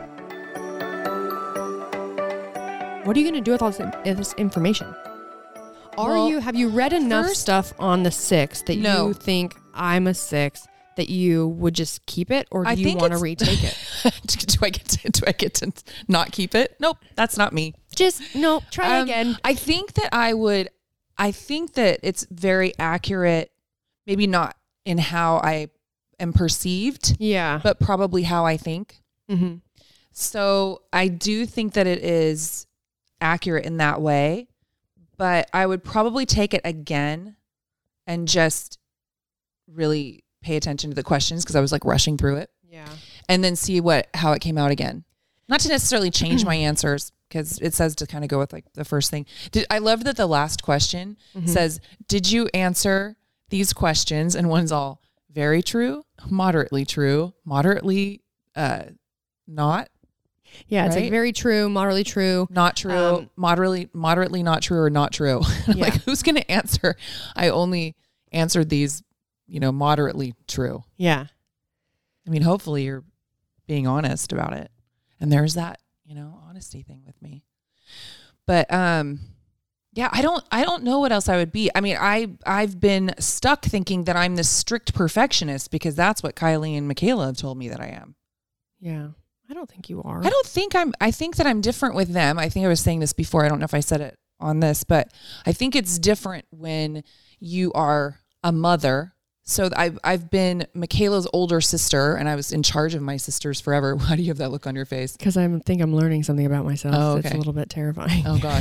What are you going to do with all this, this information? Are Well, you, have you read enough first- stuff on the six that No. you think I'm a six that you would just keep it, or do I you think want to it's- retake it? do I get to, do I get to not keep it? Nope, that's not me. Just no, try Um, again. I think that I would, I think that it's very accurate, maybe not in how I am perceived, Yeah. but probably how I think. Mm-hmm. So I do think that it is accurate in that way, but I would probably take it again and just really pay attention to the questions because I was like rushing through it, Yeah. and then see what how it came out again. Not to necessarily change my answers because it says to kind of go with like the first thing. Did I love that the last question Mm-hmm. says, "Did you answer these questions?" And one's all very true, moderately true, moderately uh, not. Yeah, it's like Right? very true, moderately true. Not true, Um, moderately, moderately not true, or not true. I'm Yeah. Like, who's going to answer? I only answered these, you know, moderately true. Yeah. I mean, hopefully you're being honest about it. And there's that, you know, honesty thing with me. But um, yeah, I don't, I don't know what else I would be. I mean, I, I've been stuck thinking that I'm this strict perfectionist because that's what Kylie and Michaela have told me that I am. Yeah. I don't think you are. I don't think I'm, I think that I'm different with them. I think I was saying this before. I don't know if I said it on this, but I think it's different when you are a mother. So I've, I've been Michaela's older sister and I was in charge of my sisters forever. Why do you have that look on your face? Because I think I'm learning something about myself. Oh, It's okay. a little bit terrifying. Oh God.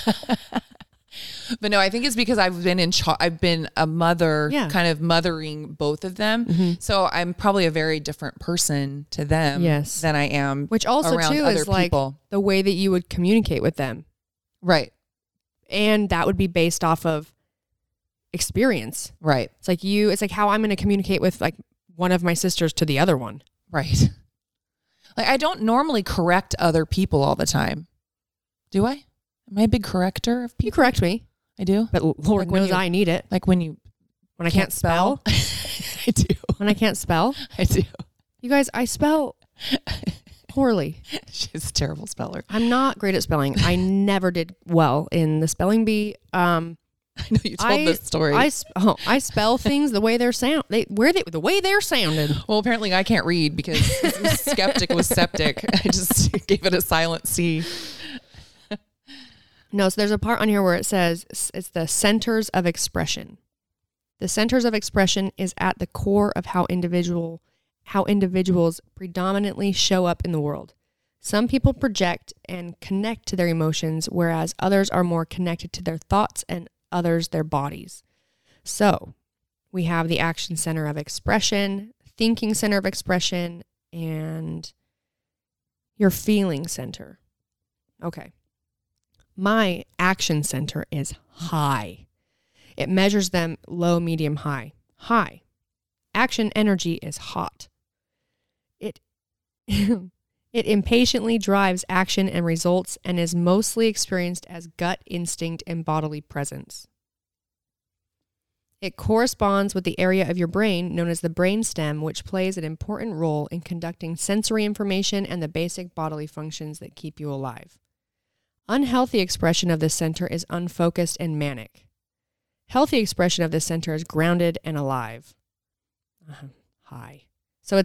But no, I think it's because I've been in, cha- I've been a mother, Yeah. kind of mothering both of them. Mhm. So I'm probably a very different person to them Yes. than I am. Which also around too other is like people. the way that you would communicate with them. Right. And that would be based off of experience. Right. It's like you, it's like how I'm going to communicate with like one of my sisters to the other one. Right. Like I don't normally correct other people all the time. Do I? Am I a big corrector of You people? correct me, I do. but Lord Like when knows you- I need it. Like when you When I can't, spell, I do. when I can't spell, I do. you guys, I spell poorly. She's a terrible speller. I'm not great at spelling. I never did well in the spelling bee. Um, I know you told I, this story. I, sp- oh, I spell things the way they're sound. They where they the way they're sounded. well, apparently I can't read because skeptic was septic. I just gave it a silent C. No, so there's a part on here where it says s- it's the centers of expression. The centers of expression is at the core of how individual how individuals predominantly show up in the world. Some people project and connect to their emotions, whereas others are more connected to their thoughts and others their bodies. So we have the action center of expression, thinking center of expression, and your feeling center. Okay. My action center is high. It measures them low, medium, high. High. Action energy is hot. It it impatiently drives action and results and is mostly experienced as gut instinct and bodily presence. It corresponds with the area of your brain known as the brainstem, which plays an important role in conducting sensory information and the basic bodily functions that keep you alive. Unhealthy expression of this center is unfocused and manic. Healthy expression of this center is grounded and alive. Uh, high. So it's like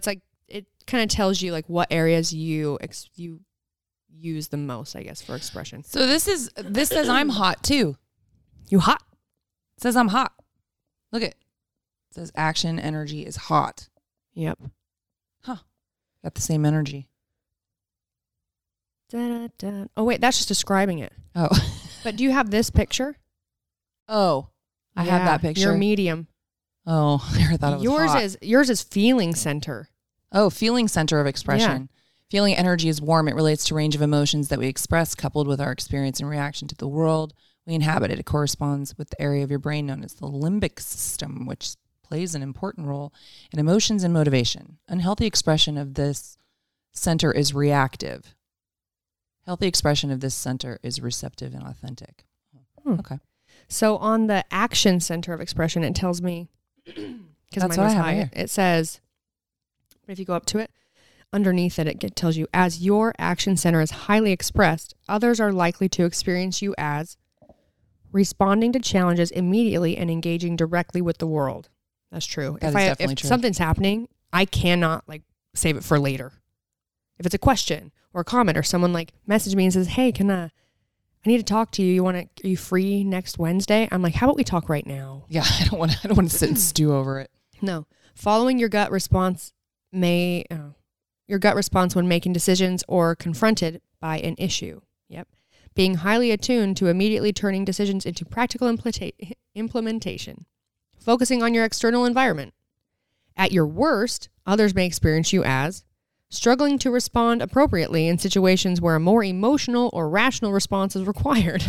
it kind of tells you like what areas you ex- you use the most, I guess, for expression. So this is this says I'm hot too. You hot? It says I'm hot. Look at it. It says action energy is hot. Yep. Huh. Got the same energy. Da, da, da. Oh wait, that's just describing it. Oh. But do you have this picture? Oh. I have Yeah, that picture. Your medium. Oh, I thought it was Yours hot. is yours is feeling center. Oh, feeling center of expression. Feeling energy is warm. It relates to range of emotions that we express, coupled with our experience and reaction to the world we inhabit. It corresponds with the area of your brain known as the limbic system, which plays an important role in emotions and motivation. Unhealthy expression of this center is reactive. Healthy expression of this center is receptive and authentic. Hmm. Okay. So on the action center of expression, it tells me because That's mine what was I have high. here. It says, if you go up to it, underneath it, it get- tells you as your action center is highly expressed, others are likely to experience you as responding to challenges immediately and engaging directly with the world. That's true. That if is I, definitely if true. something's happening, I cannot like save it for later. If it's a question or a comment or someone like message me and says, "Hey, can I, I need to talk to you. You want to, are you free next Wednesday?" I'm like, "How about we talk right now?" Yeah, I don't want to. I don't want to sit and stew over it. No. Following your gut response may oh, your gut response when making decisions or confronted by an issue. Yep. Being highly attuned to immediately turning decisions into practical impleta- implementation. Focusing on your external environment. At your worst, others may experience you as struggling to respond appropriately in situations where a more emotional or rational response is required.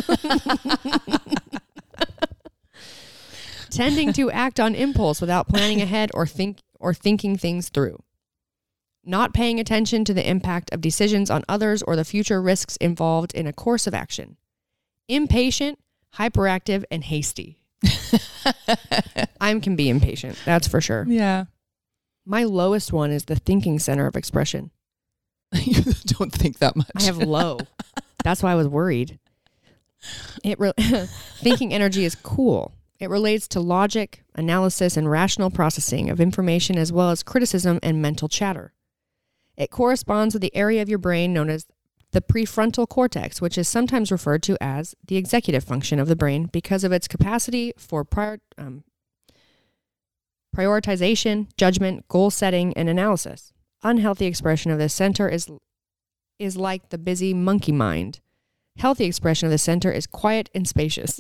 Tending to act on impulse without planning ahead or think or thinking things through. Not paying attention to the impact of decisions on others or the future risks involved in a course of action. Impatient, hyperactive, and hasty. I can be impatient, that's for sure. Yeah. My lowest one is the thinking center of expression. You don't think that much. I have low. That's why I was worried. It re- thinking energy is cool. It relates to logic, analysis, and rational processing of information, as well as criticism and mental chatter. It corresponds with the area of your brain known as the prefrontal cortex, which is sometimes referred to as the executive function of the brain because of its capacity for prior, um, prioritization, judgment, goal setting, and analysis. Unhealthy expression of this center is is like the busy monkey mind. Healthy expression of the center is quiet and spacious.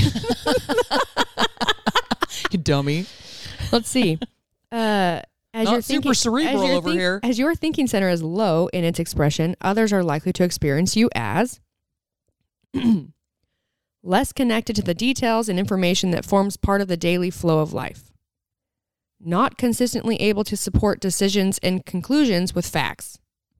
You dummy. Let's see. Uh, as Not your super thinking, cerebral as your over think- here. As your thinking center is low in its expression, others are likely to experience you as less connected to the details and information that forms part of the daily flow of life. Not consistently able to support decisions and conclusions with facts.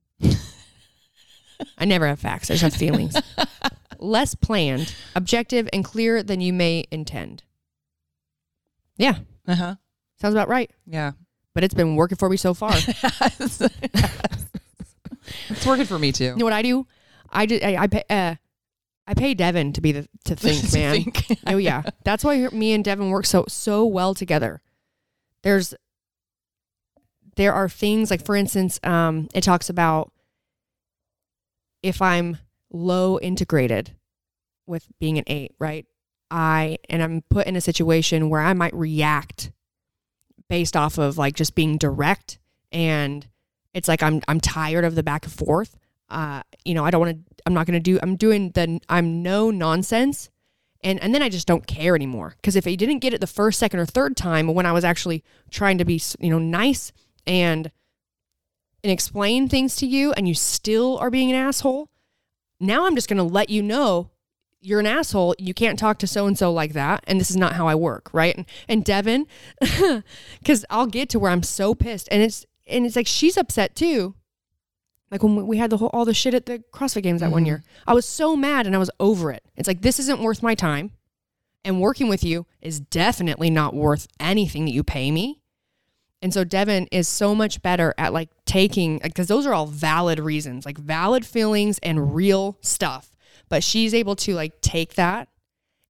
I never have facts. I just have feelings. Less planned, objective, and clear than you may intend. Yeah, Uh-huh. sounds about right. Yeah. But it's been working for me so far. It's working for me too. You know what I do? I do, I, I pay uh, I pay Devin to be the to think, To man. think. Oh yeah, that's why me and Devin work so so well together. There's there are things like, for instance, um, it talks about if I'm low integrated with being an eight, right? I and I'm put in a situation where I might react based off of like just being direct, and it's like I'm I'm tired of the back and forth. Uh, you know, I don't want to. I'm not going to do. I'm doing the. I'm no nonsense, and and then I just don't care anymore. Because if I didn't get it the first, second, or third time when I was actually trying to be, you know, nice and and explain things to you, and you still are being an asshole, now I'm just going to let you know you're an asshole. You can't talk to so-and-so like that. And this is not how I work. Right. And, and Devin, cause I'll get to where I'm so pissed, and it's, and it's like, she's upset too. Like when we had the whole, all the shit at the CrossFit Games that mm-hmm. one year, I was so mad and I was over it. It's like, this isn't worth my time, and working with you is definitely not worth anything that you pay me. And so Devin is so much better at like taking, because those are all valid reasons, like valid feelings and real stuff. But she's able to like take that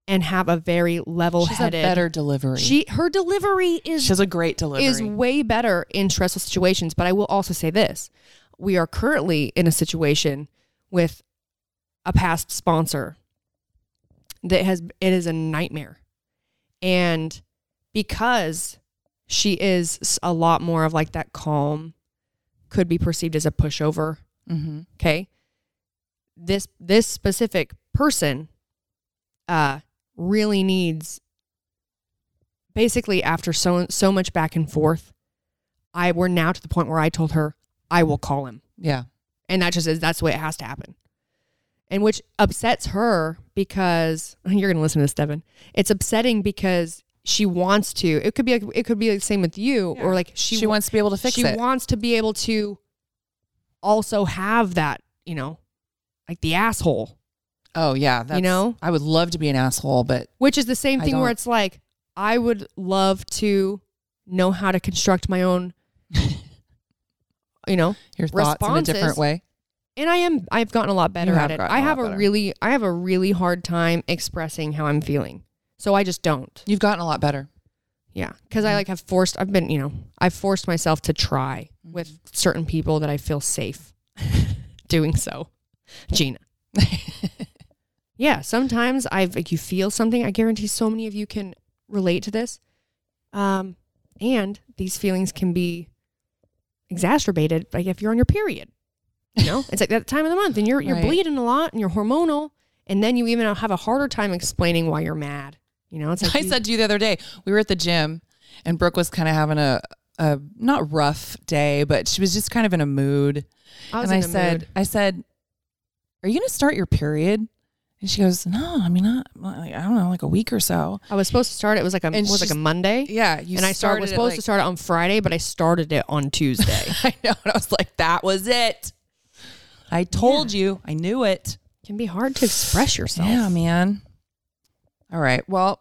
and have a very level-headed. She's a better delivery. She her delivery is She has a great delivery. is way better in stressful situations. But I will also say this: we are currently in a situation with a past sponsor that has it is a nightmare, and because she is a lot more of like that calm, could be perceived as a pushover. Mm-hmm. Okay, this this specific person, uh. really needs basically after so so much back and forth, I we're now to the point where I told her I will call him. Yeah. And that just is that's the way it has to happen. And which upsets her because you're gonna listen to this, Devin. It's upsetting because she wants to. It could be like it could be the same with you, Yeah. or like she She wants to be able to fix she it. wants to be able to also have that, you know, like the asshole. Oh yeah, that's, You know? I would love to be an asshole, but Which is the same I thing where don't. it's like, I would love to know how to construct my own, you know, your thoughts in a responses. different way. and I am, I've gotten a lot better You at have it. gotten I a lot have a better. really, I have a really hard time expressing how I'm feeling. So I just don't. You've gotten a lot better. Yeah. Cause I like have forced, I've been, you know, I've forced myself to try with certain people that I feel safe doing so. Gina. Yeah, sometimes I've like you feel something. I guarantee so many of you can relate to this. Um, and these feelings can be exacerbated like if you're on your period. You know, it's like that time of the month and you're you're Right. bleeding a lot and you're hormonal, and then you even have a harder time explaining why you're mad. You know, it's like I you- said to you the other day, we were at the gym and Brooke was kind of having a, a not rough day, but she was just kind of in a mood. I was and in I a said, mood. I said, are you going to start your period? And she goes, no, I mean, not, like, I don't know, like a week or so. I was supposed to start it. It was like a And it was like she's- a Monday. Yeah. You and I started was it supposed like- to start it on Friday, but I started it on Tuesday. I know. And I was like, that was it. I told you. I knew it. It can be hard to express yourself. Yeah, man. All right. Well,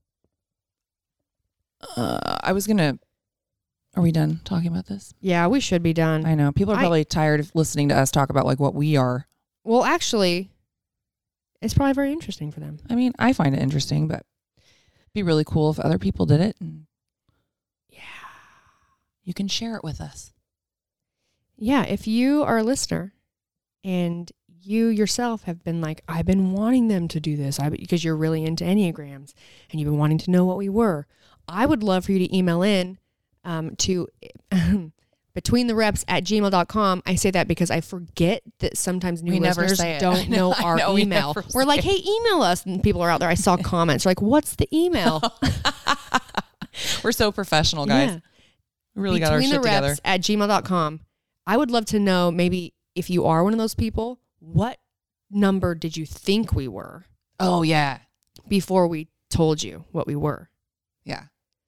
uh, I was going to, are we done talking about this? Yeah, we should be done. I know. People are I- probably tired of listening to us talk about like what we are. Well, actually, it's probably very interesting for them. I mean, I find it interesting, but it'd be really cool if other people did it. And Yeah. you can share it with us. Yeah, if you are a listener and you yourself have been like, I've been wanting them to do this I, because you're really into Enneagrams and you've been wanting to know what we were, I would love for you to email in um, to between the reps at gmail dot com. I say that because I forget that sometimes new We never listeners say it. don't I know, know I our know, we email. never We're say like, it. hey, email us. And people are out there. I saw comments. They're like, what's the email? We're so professional, guys. Yeah. We really got our Between shit the together. reps at gmail dot com. I would love to know, maybe if you are one of those people, what number did you think we were Oh, yeah. before we told you what we were? Yeah.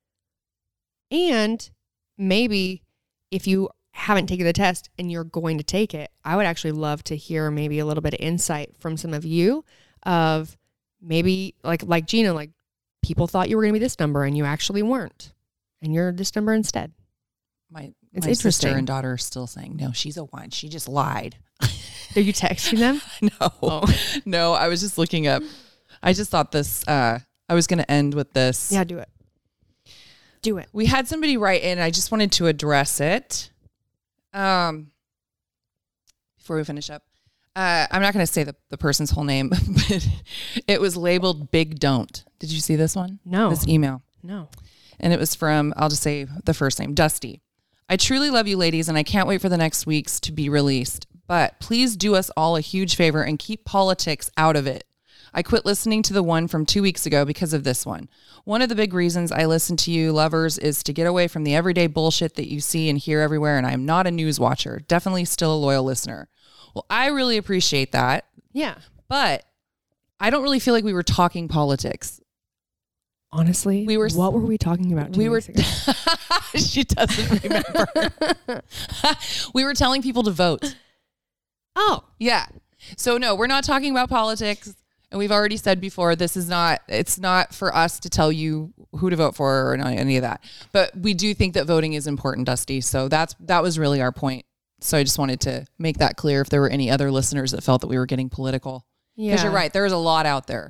And maybe if you haven't taken the test and you're going to take it, I would actually love to hear maybe a little bit of insight from some of you of maybe like like Gina, like people thought you were going to be this number and you actually weren't. And you're this number instead. My, It's my sister interesting. and daughter are still saying, no, she's a one. She just lied. Are you texting them? No, Oh. no, I was just looking up. I just thought this, uh, I was going to end with this. Yeah, do it. Do it. We had somebody write in. I just wanted to address it. Um, before we finish up, uh, I'm not going to say the, the person's whole name, but it was labeled Big Don't. Did you see this one? No. This email. No. And it was from, I'll just say the first name, Dusty. I truly love you ladies, and I can't wait for the next weeks to be released. But please do us all a huge favor and keep politics out of it. I quit listening to the one from two weeks ago because of this one. One of the big reasons I listen to you lovers is to get away from the everyday bullshit that you see and hear everywhere, and I am not a news watcher. Definitely still a loyal listener. Well, I really appreciate that, Yeah. but I don't really feel like we were talking politics. Honestly, We were- what were we talking about? two We were, weeks ago? she doesn't remember. We were telling people to vote. Oh, Yeah. So no, we're not talking about politics. And we've already said before, this is not, it's not for us to tell you who to vote for or any of that. But we do think that voting is important, Dusty. So that's, that was really our point. So I just wanted to make that clear if there were any other listeners that felt that we were getting political. yeah. Because you're right. There's a lot out there.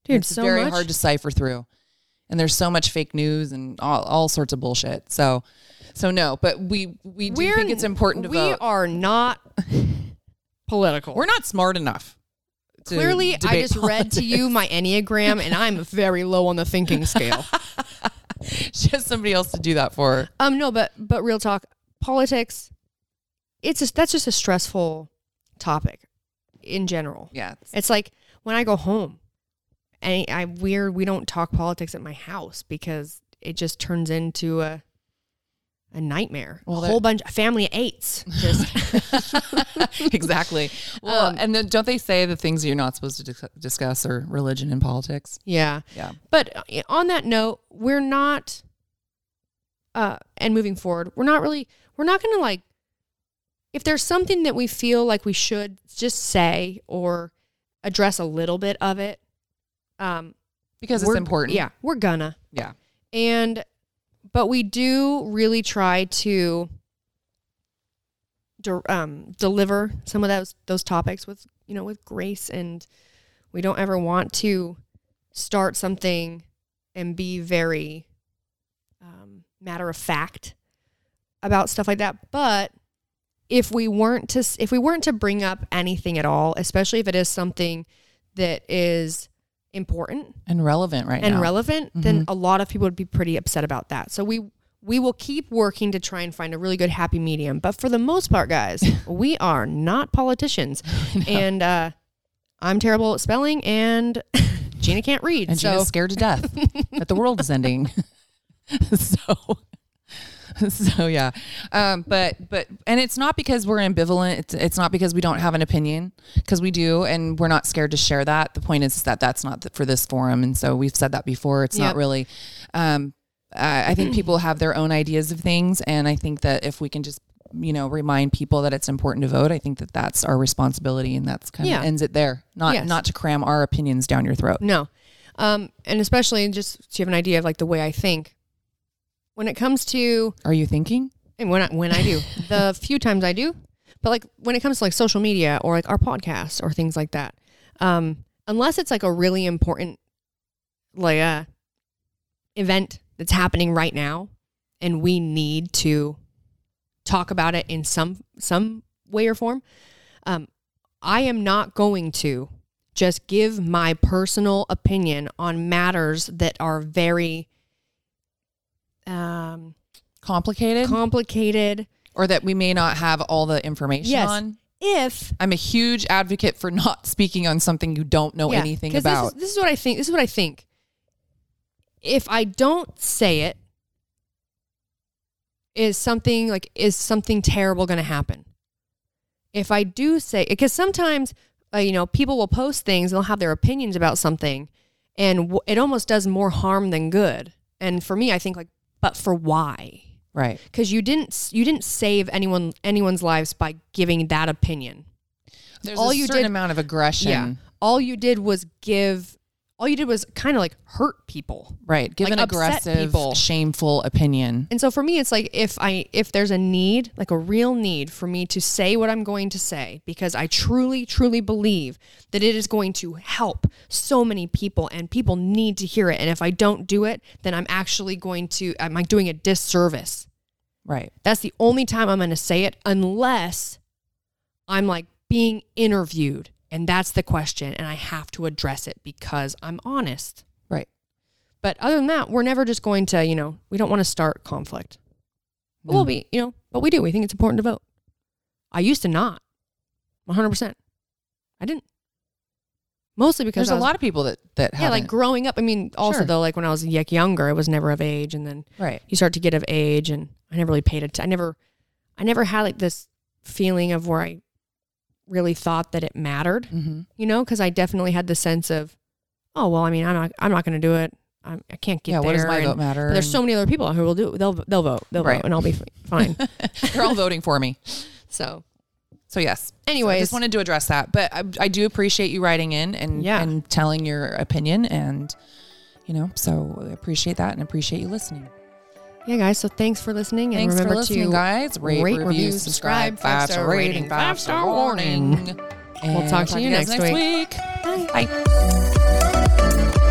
Dude, it's so very much. hard to cipher through. And there's so much fake news and all, all sorts of bullshit. So, so no, but we, we do We're, think it's important to we vote. are not political. We're not smart enough. to Clearly, I debate just read to you my Enneagram, and I'm very low on the thinking scale. She has somebody else to do that for her. Um, no, but but real talk, politics. It's just that's just a stressful topic in general. Yeah. It's, It's like when I go home, and I weird we don't talk politics at my house because it just turns into a a nightmare. Well, a that- whole bunch of family of eights. Just exactly. Well, Um, and then don't they say the things you're not supposed to dis- discuss are religion and politics? yeah. Yeah. But uh, on that note, we're not, uh, and moving forward, we're not really, we're not going to like, if there's something that we feel like we should just say or address a little bit of it, um, Because it's we're- important. Yeah, we're gonna. Yeah. And, but we do really try to de- um, deliver some of those those topics with, you know, with grace, and we don't ever want to start something and be very um, matter of fact about stuff like that. But if we weren't to if we weren't to bring up anything at all, especially if it is something that is important And relevant right and now. relevant, then a lot of people would be pretty upset about that. So we we will keep working to try and find a really good happy medium. But for the most part, guys, we are not politicians. And uh, I'm terrible at spelling, and Gina can't read. And so Gina's scared to death that the world is ending. so, so yeah. Um, but, but, and it's not because we're ambivalent. It's, it's not because we don't have an opinion, because we do, and we're not scared to share that. The point is that that's not for this forum. And so we've said that before. It's Yep. not really, um, I I think people have their own ideas of things. And I think that if we can just, you know, remind people that it's important to vote, I think that that's our responsibility, and that's kind Yeah. of ends it there. Not, Yes. not to cram our opinions down your throat. No. Um, and especially just so you have an idea of like the way I think. When it comes to, Are you thinking? and when I, when I do, the few times I do, but like when it comes to like social media or like our podcast or things like that, um, unless it's like a really important like uh, event that's happening right now, and we need to talk about it in some some way or form, um, I am not going to just give my personal opinion on matters that are very um, Complicated? complicated. Or that we may not have all the information Yes. on. If I'm a huge advocate for not speaking on something you don't know Yeah, anything 'cause about. This is, this is what I think. This is what I think. If I don't say it, is something like is something terrible going to happen? If I do say, because sometimes uh, you know, people will post things and they'll have their opinions about something, and w- it almost does more harm than good. And for me, I think like, but for why? Right. Because you didn't you didn't save anyone anyone's lives by giving that opinion. There's All a you certain did- amount of aggression. Yeah. All you did was give. All you did was kind of like hurt people. Right. Give Like, an upset aggressive, people. shameful opinion. And so for me, it's like if I if there's a need, like a real need for me to say what I'm going to say, because I truly, truly believe that it is going to help so many people, and people need to hear it. And if I don't do it, then I'm actually going to, I'm like doing a disservice. Right. That's the only time I'm going to say it, unless I'm like being interviewed. And that's the question, and I have to address it because I'm honest. Right. But other than that, we're never just going to, you know, we don't want to start conflict. No. We'll be, you know, but we do. We think it's important to vote. I used to not. one hundred percent. I didn't. Mostly because There's I a was- lot of people that, that yeah, like haven't. growing up. I mean, also Sure. though, like when I was like younger, I was never of age, and then Right. you start to get of age, and I never really paid attention. I never, I never had like this feeling of where I really thought that it mattered, Mm-hmm. you know, because I definitely had the sense of, oh well, I mean, I'm not, I'm not going to do it. I'm, I can't get Yeah. there. What does my and- vote matter? but there's so many other people who will do. They'll they'll vote. They'll Right. vote, and I'll be f- fine. They're all voting for me. So, So yes. anyways, So I just wanted to address that, but I, I do appreciate you writing in and Yeah. and telling your opinion, and you know, so I appreciate that and appreciate you listening. yeah, guys. So thanks for listening, and Thanks remember for listening, to guys. Rate, rate, review, review, subscribe, subscribe, five star five-star rating, rating, five star five-star warning. We'll And talk to you guys next week. week. Bye. Bye.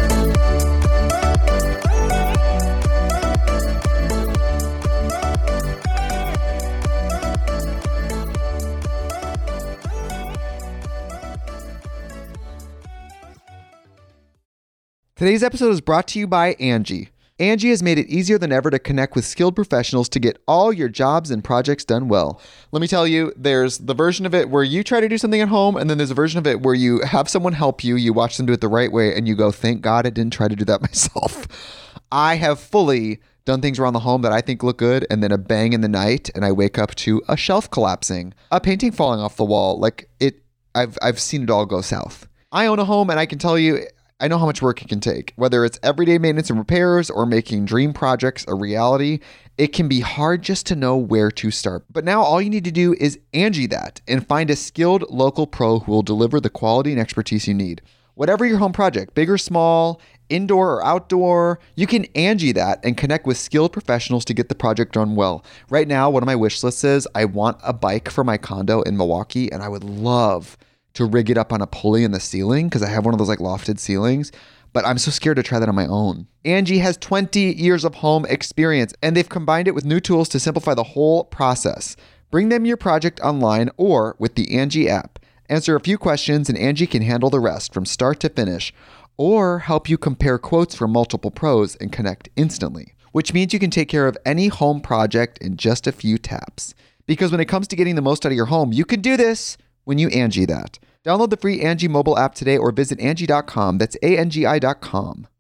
Today's episode is brought to you by Angie. Angie has made it easier than ever to connect with skilled professionals to get all your jobs and projects done well. Let me tell you, there's the version of it where you try to do something at home, and then there's a version of it where you have someone help you, you watch them do it the right way, and you go, thank God I didn't try to do that myself. I have fully done things around the home that I think look good, and then a bang in the night, and I wake up to a shelf collapsing, a painting falling off the wall. Like it, I've I've seen it all go south. I own a home, and I can tell you, I know how much work it can take. Whether it's everyday maintenance and repairs or making dream projects a reality, it can be hard just to know where to start. But now all you need to do is Angie that and find a skilled local pro who will deliver the quality and expertise you need. Whatever your home project, big or small, indoor or outdoor, you can Angie that and connect with skilled professionals to get the project done well. Right now, one of my wish lists is I want a bike for my condo in Milwaukee, and I would love to rig it up on a pulley in the ceiling because I have one of those like lofted ceilings, but I'm so scared to try that on my own. Angie has twenty years of home experience, and they've combined it with new tools to simplify the whole process. Bring them your project online or with the Angie app. Answer a few questions and Angie can handle the rest from start to finish, or help you compare quotes from multiple pros and connect instantly, which means you can take care of any home project in just a few taps. Because when it comes to getting the most out of your home, you can do this when you Angie that. Download the free Angie mobile app today or visit Angie dot com. That's A N G I dot com.